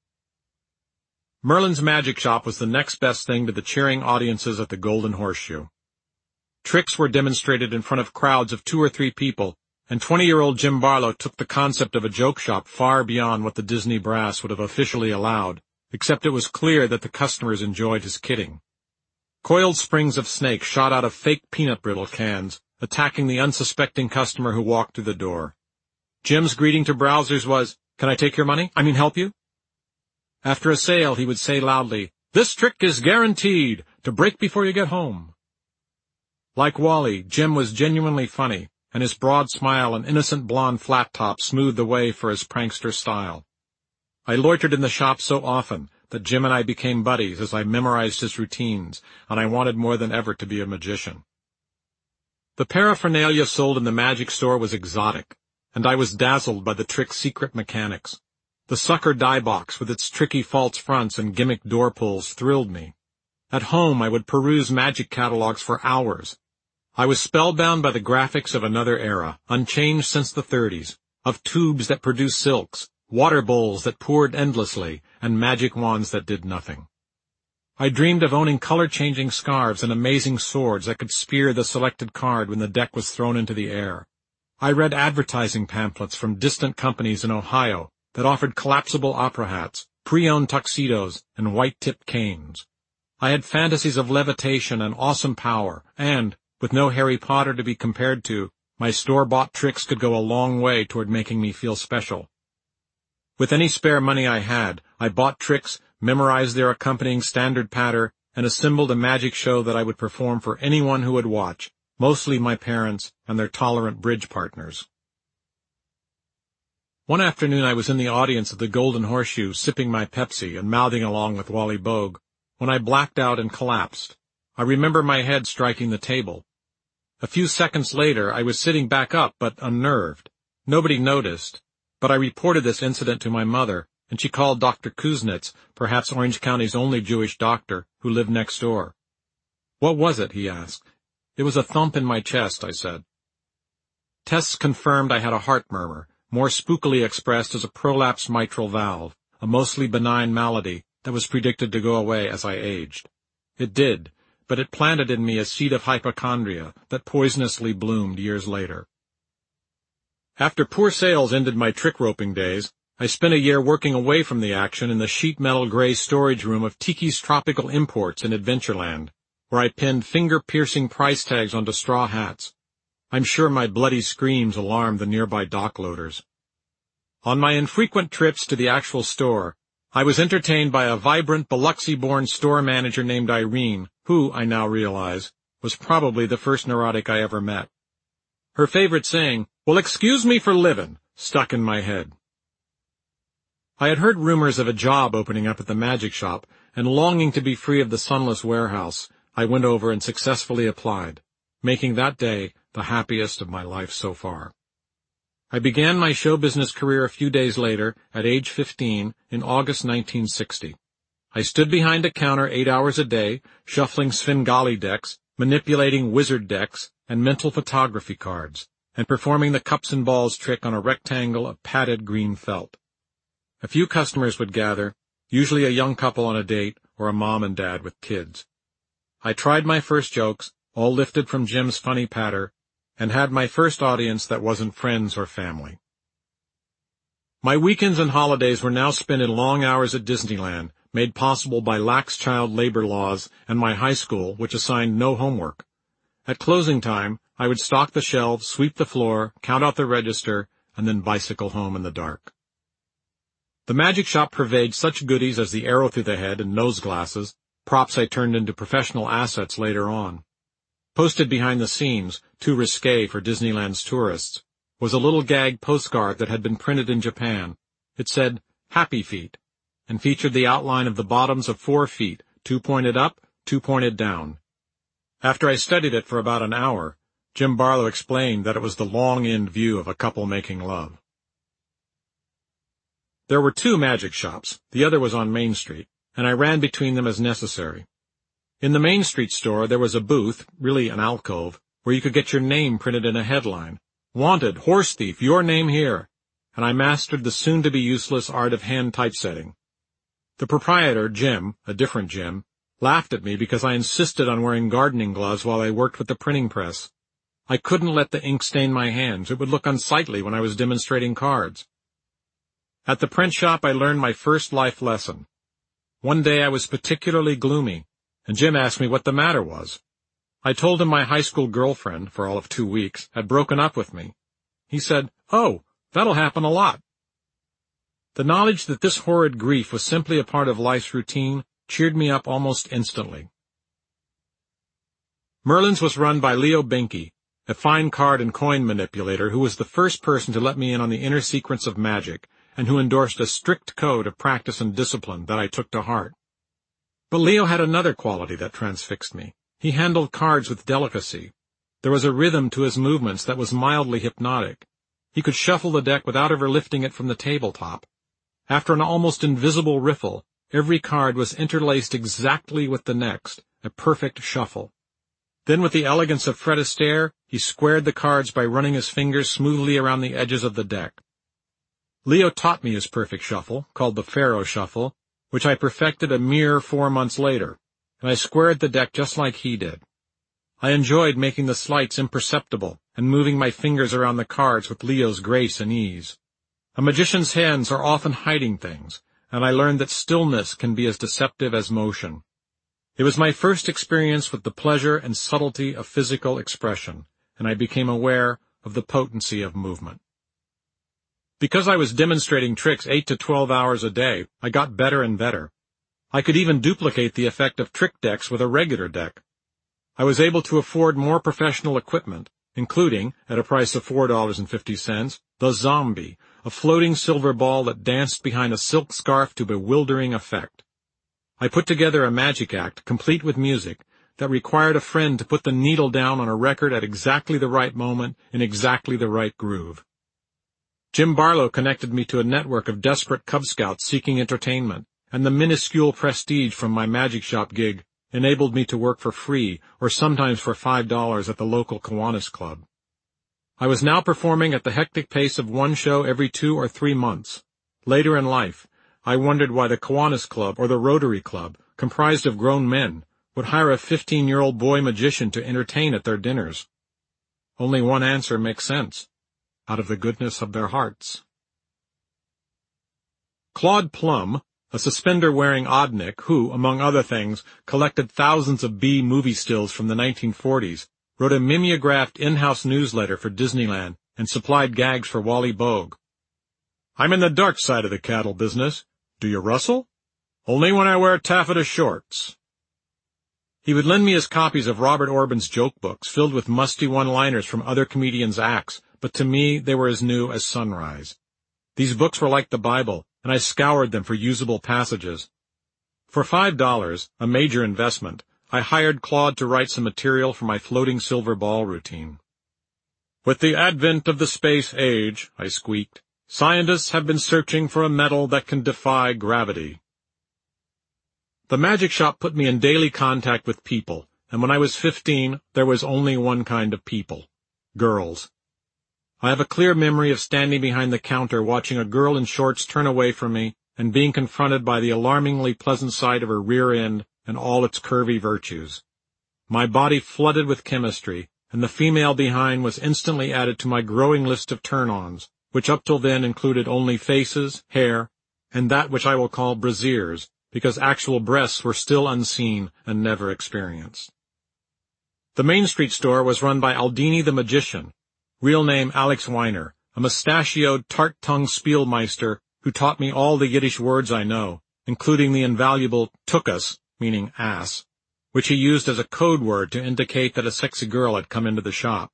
Merlin's Magic Shop was the next best thing to the cheering audiences at the Golden Horseshoe. Tricks were demonstrated in front of crowds of two or three people, and twenty-year-old Jim Barlow took the concept of a joke shop far beyond what the Disney brass would have officially allowed, except it was clear that the customers enjoyed his kidding. Coiled springs of snake shot out of fake peanut brittle cans, attacking the unsuspecting customer who walked through the door. Jim's greeting to browsers was, "Can I take your money? I mean help you?" After a sale, he would say loudly, "This trick is guaranteed to break before you get home." Like Wally, Jim was genuinely funny, and his broad smile and innocent blonde flat top smoothed the way for his prankster style. I loitered in the shop so often that Jim and I became buddies as I memorized his routines, and I wanted more than ever to be a magician. The paraphernalia sold in the magic store was exotic, and I was dazzled by the trick's secret mechanics. The sucker die box with its tricky false fronts and gimmick door pulls thrilled me. At home I would peruse magic catalogs for hours. I was spellbound by the graphics of another era, unchanged since the thirties, of tubes that produced silks, water bowls that poured endlessly, and magic wands that did nothing. I dreamed of owning color-changing scarves and amazing swords that could spear the selected card when the deck was thrown into the air. I read advertising pamphlets from distant companies in Ohio that offered collapsible opera hats, pre-owned tuxedos, and white-tipped canes. I had fantasies of levitation and awesome power, and, with no Harry Potter to be compared to, my store-bought tricks could go a long way toward making me feel special. With any spare money I had, I bought tricks, memorized their accompanying standard patter, and assembled a magic show that I would perform for anyone who would watch, mostly my parents and their tolerant bridge partners. One afternoon I was in the audience of the Golden Horseshoe sipping my Pepsi and mouthing along with Wally Bogue, when I blacked out and collapsed. I remember my head striking the table. A few seconds later I was sitting back up but unnerved. Nobody noticed, but I reported this incident to my mother, and she called Doctor Kuznets, perhaps Orange County's only Jewish doctor, who lived next door. "What was it?" he asked. "It was a thump in my chest," I said. Tests confirmed I had a heart murmur, more spookily expressed as a prolapsed mitral valve, a mostly benign malady that was predicted to go away as I aged. It did, but it planted in me a seed of hypochondria that poisonously bloomed years later. After poor sales ended my trick-roping days, I spent a year working away from the action in the sheet-metal gray storage room of Tiki's Tropical Imports in Adventureland, where I pinned finger-piercing price tags onto straw hats. I'm sure my bloody screams alarmed the nearby dock loaders. On my infrequent trips to the actual store, I was entertained by a vibrant Biloxi-born store manager named Irene, who, I now realize, was probably the first neurotic I ever met. Her favorite saying, "Well, excuse me for livin'," stuck in my head. I had heard rumors of a job opening up at the magic shop, and longing to be free of the sunless warehouse, I went over and successfully applied, making that day the happiest of my life so far. I began my show business career a few days later, at age fifteen, in August nineteen sixty. I stood behind a counter eight hours a day, shuffling Svengali decks, manipulating wizard decks, and mental photography cards, and performing the cups and balls trick on a rectangle of padded green felt. A few customers would gather, usually a young couple on a date or a mom and dad with kids. I tried my first jokes, all lifted from Jim's funny patter, and had my first audience that wasn't friends or family. My weekends and holidays were now spent in long hours at Disneyland, made possible by lax child labor laws and my high school, which assigned no homework. At closing time, I would stock the shelves, sweep the floor, count out the register, and then bicycle home in the dark. The magic shop purveyed such goodies as the arrow through the head and nose glasses, props I turned into professional assets later on. Posted behind the scenes, too risque for Disneyland's tourists, was a little gag postcard that had been printed in Japan. It said, "Happy Feet," and featured the outline of the bottoms of four feet, two pointed up, two pointed down. After I studied it for about an hour, Jim Barlow explained that it was the long-end view of a couple making love. There were two magic shops, the other was on Main Street, and I ran between them as necessary. In the Main Street store there was a booth, really an alcove, where you could get your name printed in a headline. "Wanted, horse thief, your name here," and I mastered the soon-to-be-useless art of hand typesetting. The proprietor, Jim, a different Jim, laughed at me because I insisted on wearing gardening gloves while I worked with the printing press. I couldn't let the ink stain my hands. It would look unsightly when I was demonstrating cards. At the print shop I learned my first life lesson. One day I was particularly gloomy, and Jim asked me what the matter was. I told him my high school girlfriend, for all of two weeks, had broken up with me. He said, "Oh, that'll happen a lot." The knowledge that this horrid grief was simply a part of life's routine cheered me up almost instantly. Merlin's was run by Leo Benke, a fine card and coin manipulator who was the first person to let me in on the inner secrets of magic, and who endorsed a strict code of practice and discipline that I took to heart. But Leo had another quality that transfixed me. He handled cards with delicacy. There was a rhythm to his movements that was mildly hypnotic. He could shuffle the deck without ever lifting it from the tabletop. After an almost invisible riffle, every card was interlaced exactly with the next, a perfect shuffle. Then with the elegance of Fred Astaire, he squared the cards by running his fingers smoothly around the edges of the deck. Leo taught me his perfect shuffle, called the Pharaoh Shuffle, which I perfected a mere four months later, and I squared the deck just like he did. I enjoyed making the sleights imperceptible and moving my fingers around the cards with Leo's grace and ease. A magician's hands are often hiding things, and I learned that stillness can be as deceptive as motion. It was my first experience with the pleasure and subtlety of physical expression, and I became aware of the potency of movement. Because I was demonstrating tricks eight to twelve hours a day, I got better and better. I could even duplicate the effect of trick decks with a regular deck. I was able to afford more professional equipment, including, at a price of four dollars and fifty cents, the Zombie, a floating silver ball that danced behind a silk scarf to bewildering effect. I put together a magic act, complete with music, that required a friend to put the needle down on a record at exactly the right moment in exactly the right groove. Jim Barlow connected me to a network of desperate Cub Scouts seeking entertainment, and the minuscule prestige from my magic shop gig enabled me to work for free or sometimes for five dollars at the local Kiwanis Club. I was now performing at the hectic pace of one show every two or three months. Later in life, I wondered why the Kiwanis Club or the Rotary Club, comprised of grown men, would hire a fifteen-year-old boy magician to entertain at their dinners. Only one answer makes sense: out of the goodness of their hearts. Claude Plum, a suspender-wearing oddnick who, among other things, collected thousands of B movie stills from the nineteen forties, wrote a mimeographed in-house newsletter for Disneyland and supplied gags for Wally Bogue. "I'm in the dark side of the cattle business. Do you rustle? Only when I wear taffeta shorts." He would lend me his copies of Robert Orban's joke books, filled with musty one-liners from other comedians' acts, but to me they were as new as sunrise. These books were like the Bible, and I scoured them for usable passages. For five dollars, a major investment, I hired Claude to write some material for my floating silver ball routine. "With the advent of the space age," I squeaked, "scientists have been searching for a metal that can defy gravity." The magic shop put me in daily contact with people, and when I was fifteen, there was only one kind of people: girls. I have a clear memory of standing behind the counter watching a girl in shorts turn away from me and being confronted by the alarmingly pleasant sight of her rear end and all its curvy virtues. My body flooded with chemistry, and the female behind was instantly added to my growing list of turn-ons, which up till then included only faces, hair, and that which I will call brasiers, because actual breasts were still unseen and never experienced. The Main Street store was run by Aldini the Magician, real name Alex Weiner, a mustachioed, tart-tongued Spielmeister who taught me all the Yiddish words I know, including the invaluable tukas, meaning ass, which he used as a code word to indicate that a sexy girl had come into the shop.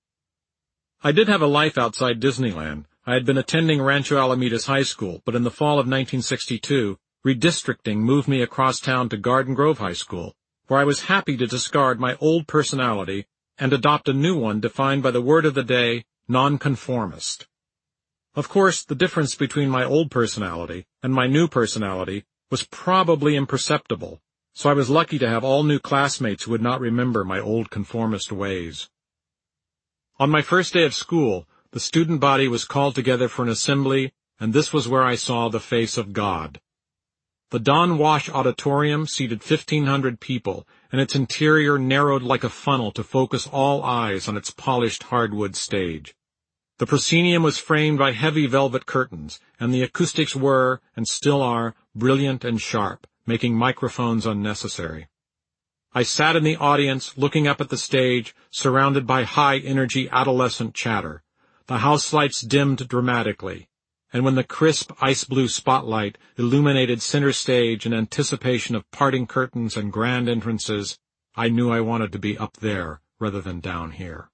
I did have a life outside Disneyland. I had been attending Rancho Alamitas High School, but in the fall of nineteen sixty-two, redistricting moved me across town to Garden Grove High School, where I was happy to discard my old personality and adopt a new one defined by the word of the day, nonconformist. Of course, the difference between my old personality and my new personality was probably imperceptible, so I was lucky to have all new classmates who would not remember my old conformist ways. On my first day of school, the student body was called together for an assembly, and this was where I saw the face of God. The Don Wash Auditorium seated fifteen hundred people, and its interior narrowed like a funnel to focus all eyes on its polished hardwood stage. The proscenium was framed by heavy velvet curtains, and the acoustics were, and still are, brilliant and sharp, making microphones unnecessary. I sat in the audience, looking up at the stage, surrounded by high-energy adolescent chatter. The house lights dimmed dramatically, and when the crisp ice-blue spotlight illuminated center stage in anticipation of parting curtains and grand entrances, I knew I wanted to be up there rather than down here.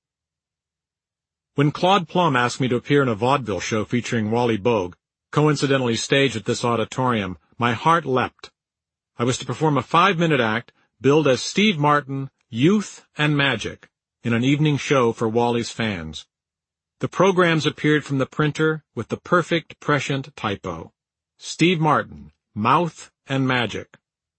When Claude Plum asked me to appear in a vaudeville show featuring Wally Bogue, coincidentally staged at this auditorium, my heart leapt. I was to perform a five-minute act billed as Steve Martin, Youth and Magic, in an evening show for Wally's fans. The programs appeared from the printer with the perfect prescient typo: Steve Martin, Mouth and Magic.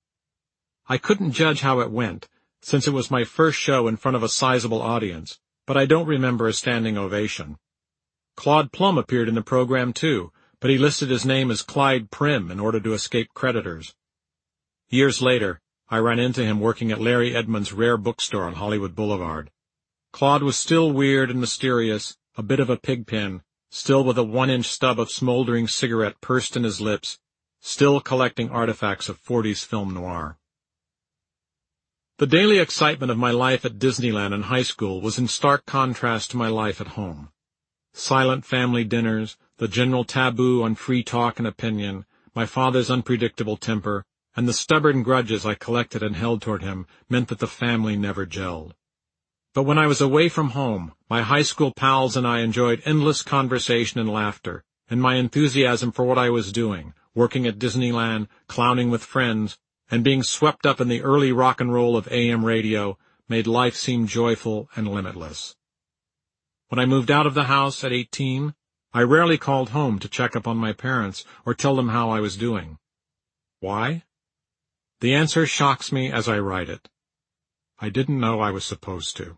I couldn't judge how it went, since it was my first show in front of a sizable audience, but I don't remember a standing ovation. Claude Plum appeared in the program too, but he listed his name as Clyde Prim in order to escape creditors. Years later, I ran into him working at Larry Edmunds' rare bookstore on Hollywood Boulevard. Claude was still weird and mysterious, a bit of a pigpen, still with a one-inch stub of smoldering cigarette pursed in his lips, still collecting artifacts of forties film noir. The daily excitement of my life at Disneyland in high school was in stark contrast to my life at home. Silent family dinners, the general taboo on free talk and opinion, my father's unpredictable temper, and the stubborn grudges I collected and held toward him meant that the family never gelled. But when I was away from home, my high school pals and I enjoyed endless conversation and laughter, and my enthusiasm for what I was doing, working at Disneyland, clowning with friends, and being swept up in the early rock and roll of A M radio, made life seem joyful and limitless. When I moved out of the house at eighteen, I rarely called home to check up on my parents or tell them how I was doing. Why? The answer shocks me as I write it. I didn't know I was supposed to.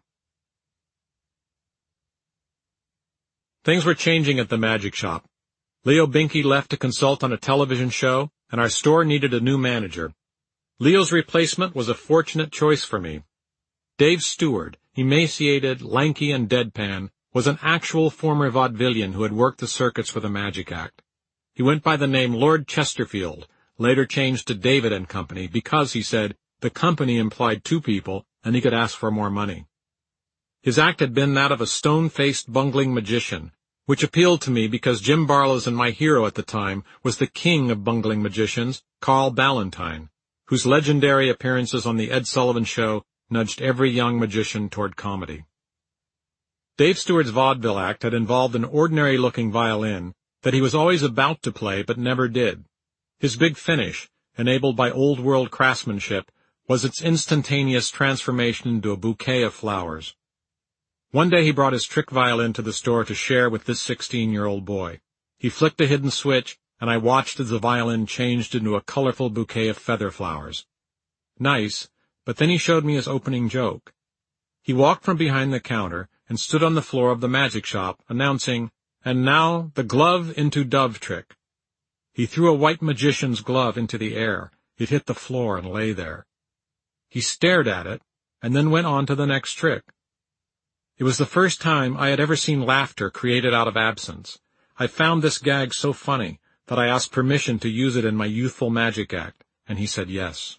Things were changing at the Magic Shop. Leo Binky left to consult on a television show, and our store needed a new manager. Leo's replacement was a fortunate choice for me. Dave Stewart, emaciated, lanky, and deadpan, was an actual former vaudevillian who had worked the circuits for the Magic Act. He went by the name Lord Chesterfield, later changed to David and Company, because, he said, the company implied two people, and he could ask for more money. His act had been that of a stone-faced, bungling magician, which appealed to me because Jim Barlows and my hero at the time was the king of bungling magicians, Carl Ballantine, whose legendary appearances on The Ed Sullivan Show nudged every young magician toward comedy. Dave Stewart's vaudeville act had involved an ordinary-looking violin that he was always about to play but never did. His big finish, enabled by old-world craftsmanship, was its instantaneous transformation into a bouquet of flowers. One day he brought his trick violin to the store to share with this sixteen-year-old boy. He flicked a hidden switch, and I watched as the violin changed into a colorful bouquet of feather flowers. Nice, but then he showed me his opening joke. He walked from behind the counter and stood on the floor of the Magic Shop, announcing, "And now, the glove into dove trick." He threw a white magician's glove into the air. It hit the floor and lay there. He stared at it, and then went on to the next trick. It was the first time I had ever seen laughter created out of absence. I found this gag so funny that I asked permission to use it in my youthful magic act, and he said yes.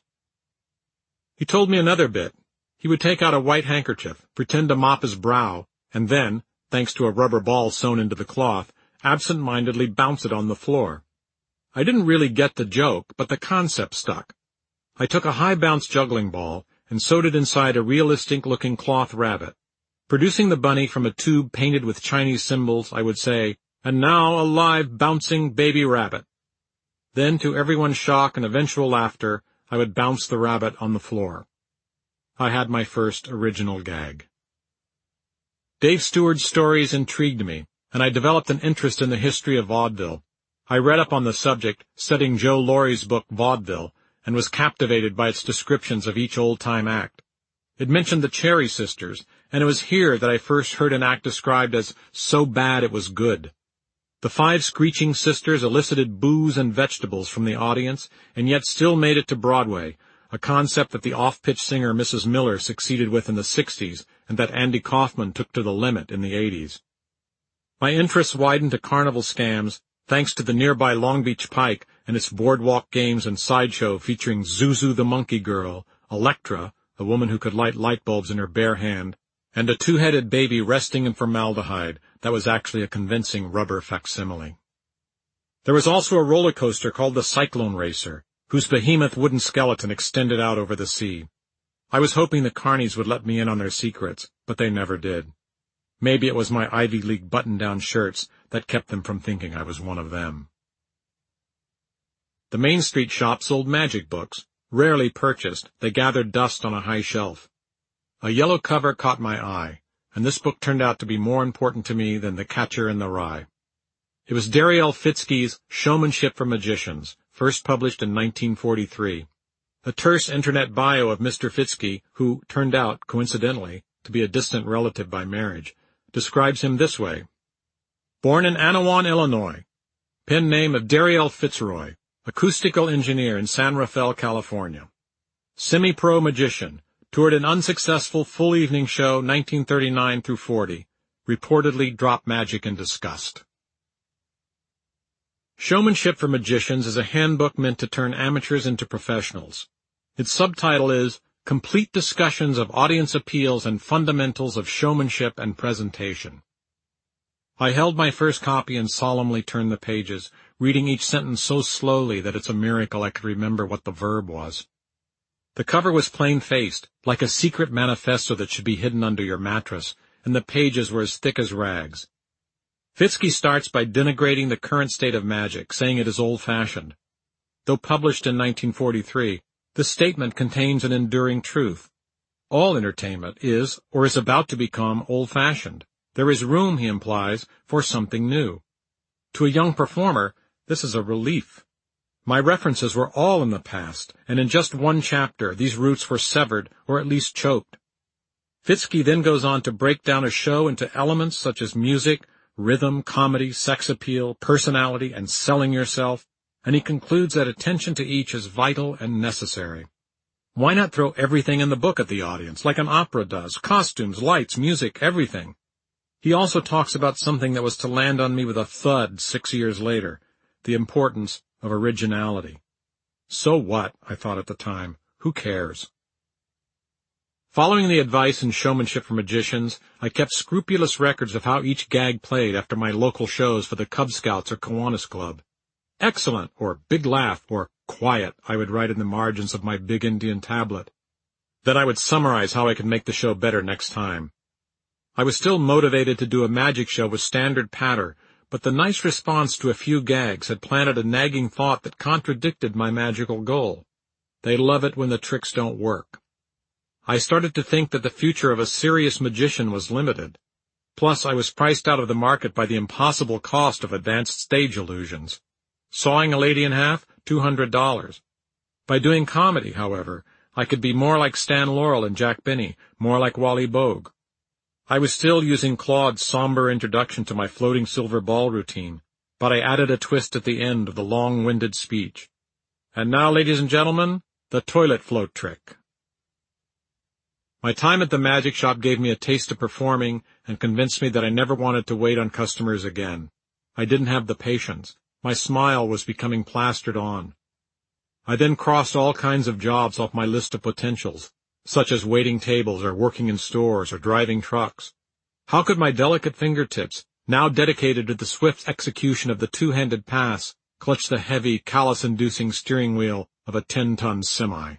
He told me another bit. He would take out a white handkerchief, pretend to mop his brow, and then, thanks to a rubber ball sewn into the cloth, absent-mindedly bounce it on the floor. I didn't really get the joke, but the concept stuck. I took a high-bounce juggling ball and sewed it inside a realistic-looking cloth rabbit. Producing the bunny from a tube painted with Chinese symbols, I would say, "And now a live, bouncing baby rabbit." Then, to everyone's shock and eventual laughter, I would bounce the rabbit on the floor. I had my first original gag. Dave Stewart's stories intrigued me, and I developed an interest in the history of vaudeville. I read up on the subject, studying Joe Laurie's book Vaudeville, and was captivated by its descriptions of each old-time act. It mentioned the Cherry Sisters, and it was here that I first heard an act described as so bad it was good. The five screeching sisters elicited booze and vegetables from the audience, and yet still made it to Broadway, a concept that the off-pitch singer Missus Miller succeeded with in the sixties, and that Andy Kaufman took to the limit in the eighties. My interests widened to carnival scams, thanks to the nearby Long Beach Pike and its boardwalk games and sideshow featuring Zuzu the Monkey Girl, Electra, a woman who could light light bulbs in her bare hand, and a two-headed baby resting in formaldehyde that was actually a convincing rubber facsimile. There was also a roller coaster called the Cyclone Racer, whose behemoth wooden skeleton extended out over the sea. I was hoping the carnies would let me in on their secrets, but they never did. Maybe it was my Ivy League button-down shirts that kept them from thinking I was one of them. The Main Street shop sold magic books. Rarely purchased, they gathered dust on a high shelf. A yellow cover caught my eye, and this book turned out to be more important to me than The Catcher in the Rye. It was Dariel Fitzke's Showmanship for Magicians, first published in nineteen forty-three. A terse internet bio of Mister Fitzke, who turned out, coincidentally, to be a distant relative by marriage, describes him this way. Born in Anawan, Illinois. Pen name of Dariel Fitzroy, acoustical engineer in San Rafael, California. Semi-pro magician, toured an unsuccessful full-evening show nineteen thirty-nine through forty, reportedly dropped magic in disgust. Showmanship for Magicians is a handbook meant to turn amateurs into professionals. Its subtitle is Complete Discussions of Audience Appeals and Fundamentals of Showmanship and Presentation. I held my first copy and solemnly turned the pages, reading each sentence so slowly that it's a miracle I could remember what the verb was. The cover was plain-faced, like a secret manifesto that should be hidden under your mattress, and the pages were as thick as rags. Fitzke starts by denigrating the current state of magic, saying it is old-fashioned. Though published in nineteen forty-three, this statement contains an enduring truth. All entertainment is, or is about to become, old-fashioned. There is room, he implies, for something new. To a young performer, this is a relief. My references were all in the past, and in just one chapter these roots were severed, or at least choked. Fitzke then goes on to break down a show into elements such as music, rhythm, comedy, sex appeal, personality, and selling yourself, and he concludes that attention to each is vital and necessary. Why not throw everything in the book at the audience, like an opera does, costumes, lights, music, everything? He also talks about something that was to land on me with a thud six years later, the importance of originality. So what, I thought at the time, who cares? Following the advice in Showmanship for Magicians, I kept scrupulous records of how each gag played after my local shows for the Cub Scouts or Kiwanis Club. Excellent, or big laugh, or quiet, I would write in the margins of my big Indian tablet. Then I would summarize how I could make the show better next time. I was still motivated to do a magic show with standard patter, but the nice response to a few gags had planted a nagging thought that contradicted my magical goal. They love it when the tricks don't work. I started to think that the future of a serious magician was limited. Plus, I was priced out of the market by the impossible cost of advanced stage illusions. Sawing a lady in half, two hundred dollars. By doing comedy, however, I could be more like Stan Laurel and Jack Benny, more like Wally Bogue. I was still using Claude's somber introduction to my floating silver ball routine, but I added a twist at the end of the long-winded speech. And now, ladies and gentlemen, the toilet float trick. My time at the magic shop gave me a taste of performing and convinced me that I never wanted to wait on customers again. I didn't have the patience. My smile was becoming plastered on. I then crossed all kinds of jobs off my list of potentials, such as waiting tables or working in stores or driving trucks. How could my delicate fingertips, now dedicated to the swift execution of the two-handed pass, clutch the heavy, callus-inducing steering wheel of a ten-ton semi?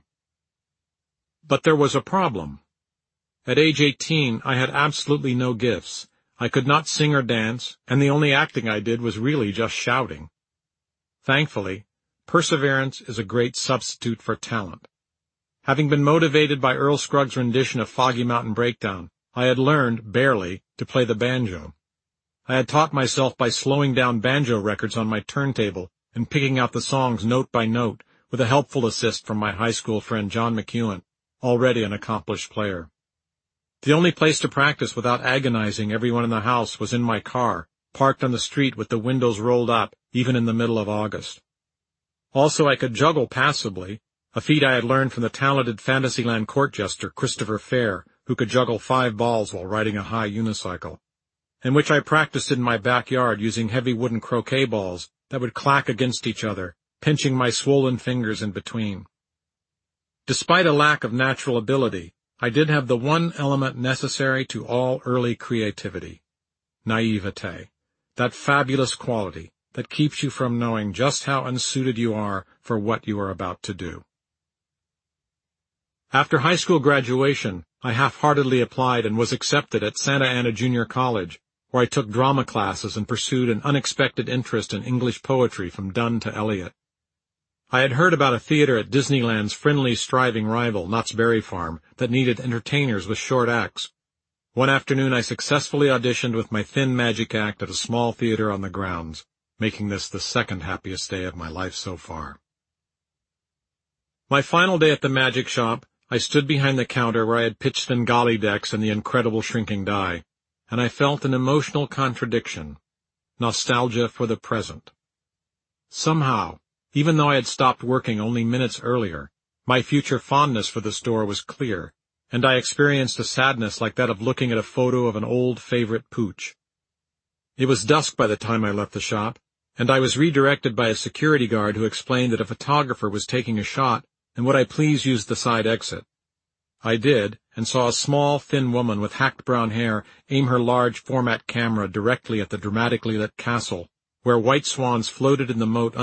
But there was a problem. At age eighteen, I had absolutely no gifts. I could not sing or dance, and the only acting I did was really just shouting. Thankfully, perseverance is a great substitute for talent. Having been motivated by Earl Scruggs' rendition of Foggy Mountain Breakdown, I had learned, barely, to play the banjo. I had taught myself by slowing down banjo records on my turntable and picking out the songs note by note, with a helpful assist from my high school friend John McEwen, already an accomplished player. The only place to practice without agonizing everyone in the house was in my car, parked on the street with the windows rolled up, even in the middle of August. Also, I could juggle passably, a feat I had learned from the talented Fantasyland court jester Christopher Fair, who could juggle five balls while riding a high unicycle, and which I practiced in my backyard using heavy wooden croquet balls that would clack against each other, pinching my swollen fingers in between. Despite a lack of natural ability, I did have the one element necessary to all early creativity: naivete, that fabulous quality that keeps you from knowing just how unsuited you are for what you are about to do. After high school graduation, I half-heartedly applied and was accepted at Santa Ana Junior College, where I took drama classes and pursued an unexpected interest in English poetry from Donne to Eliot. I had heard about a theater at Disneyland's friendly, striving rival, Knott's Berry Farm, that needed entertainers with short acts. One afternoon I successfully auditioned with my thin magic act at a small theater on the grounds, making this the second happiest day of my life so far. My final day at the magic shop, I stood behind the counter where I had pitched Svengali decks and the incredible shrinking die, and I felt an emotional contradiction: nostalgia for the present. Somehow, even though I had stopped working only minutes earlier, my future fondness for the store was clear, and I experienced a sadness like that of looking at a photo of an old favorite pooch. It was dusk by the time I left the shop, and I was redirected by a security guard who explained that a photographer was taking a shot and would I please use the side exit. I did, and saw a small, thin woman with hacked brown hair aim her large format camera directly at the dramatically lit castle, where white swans floated in the moat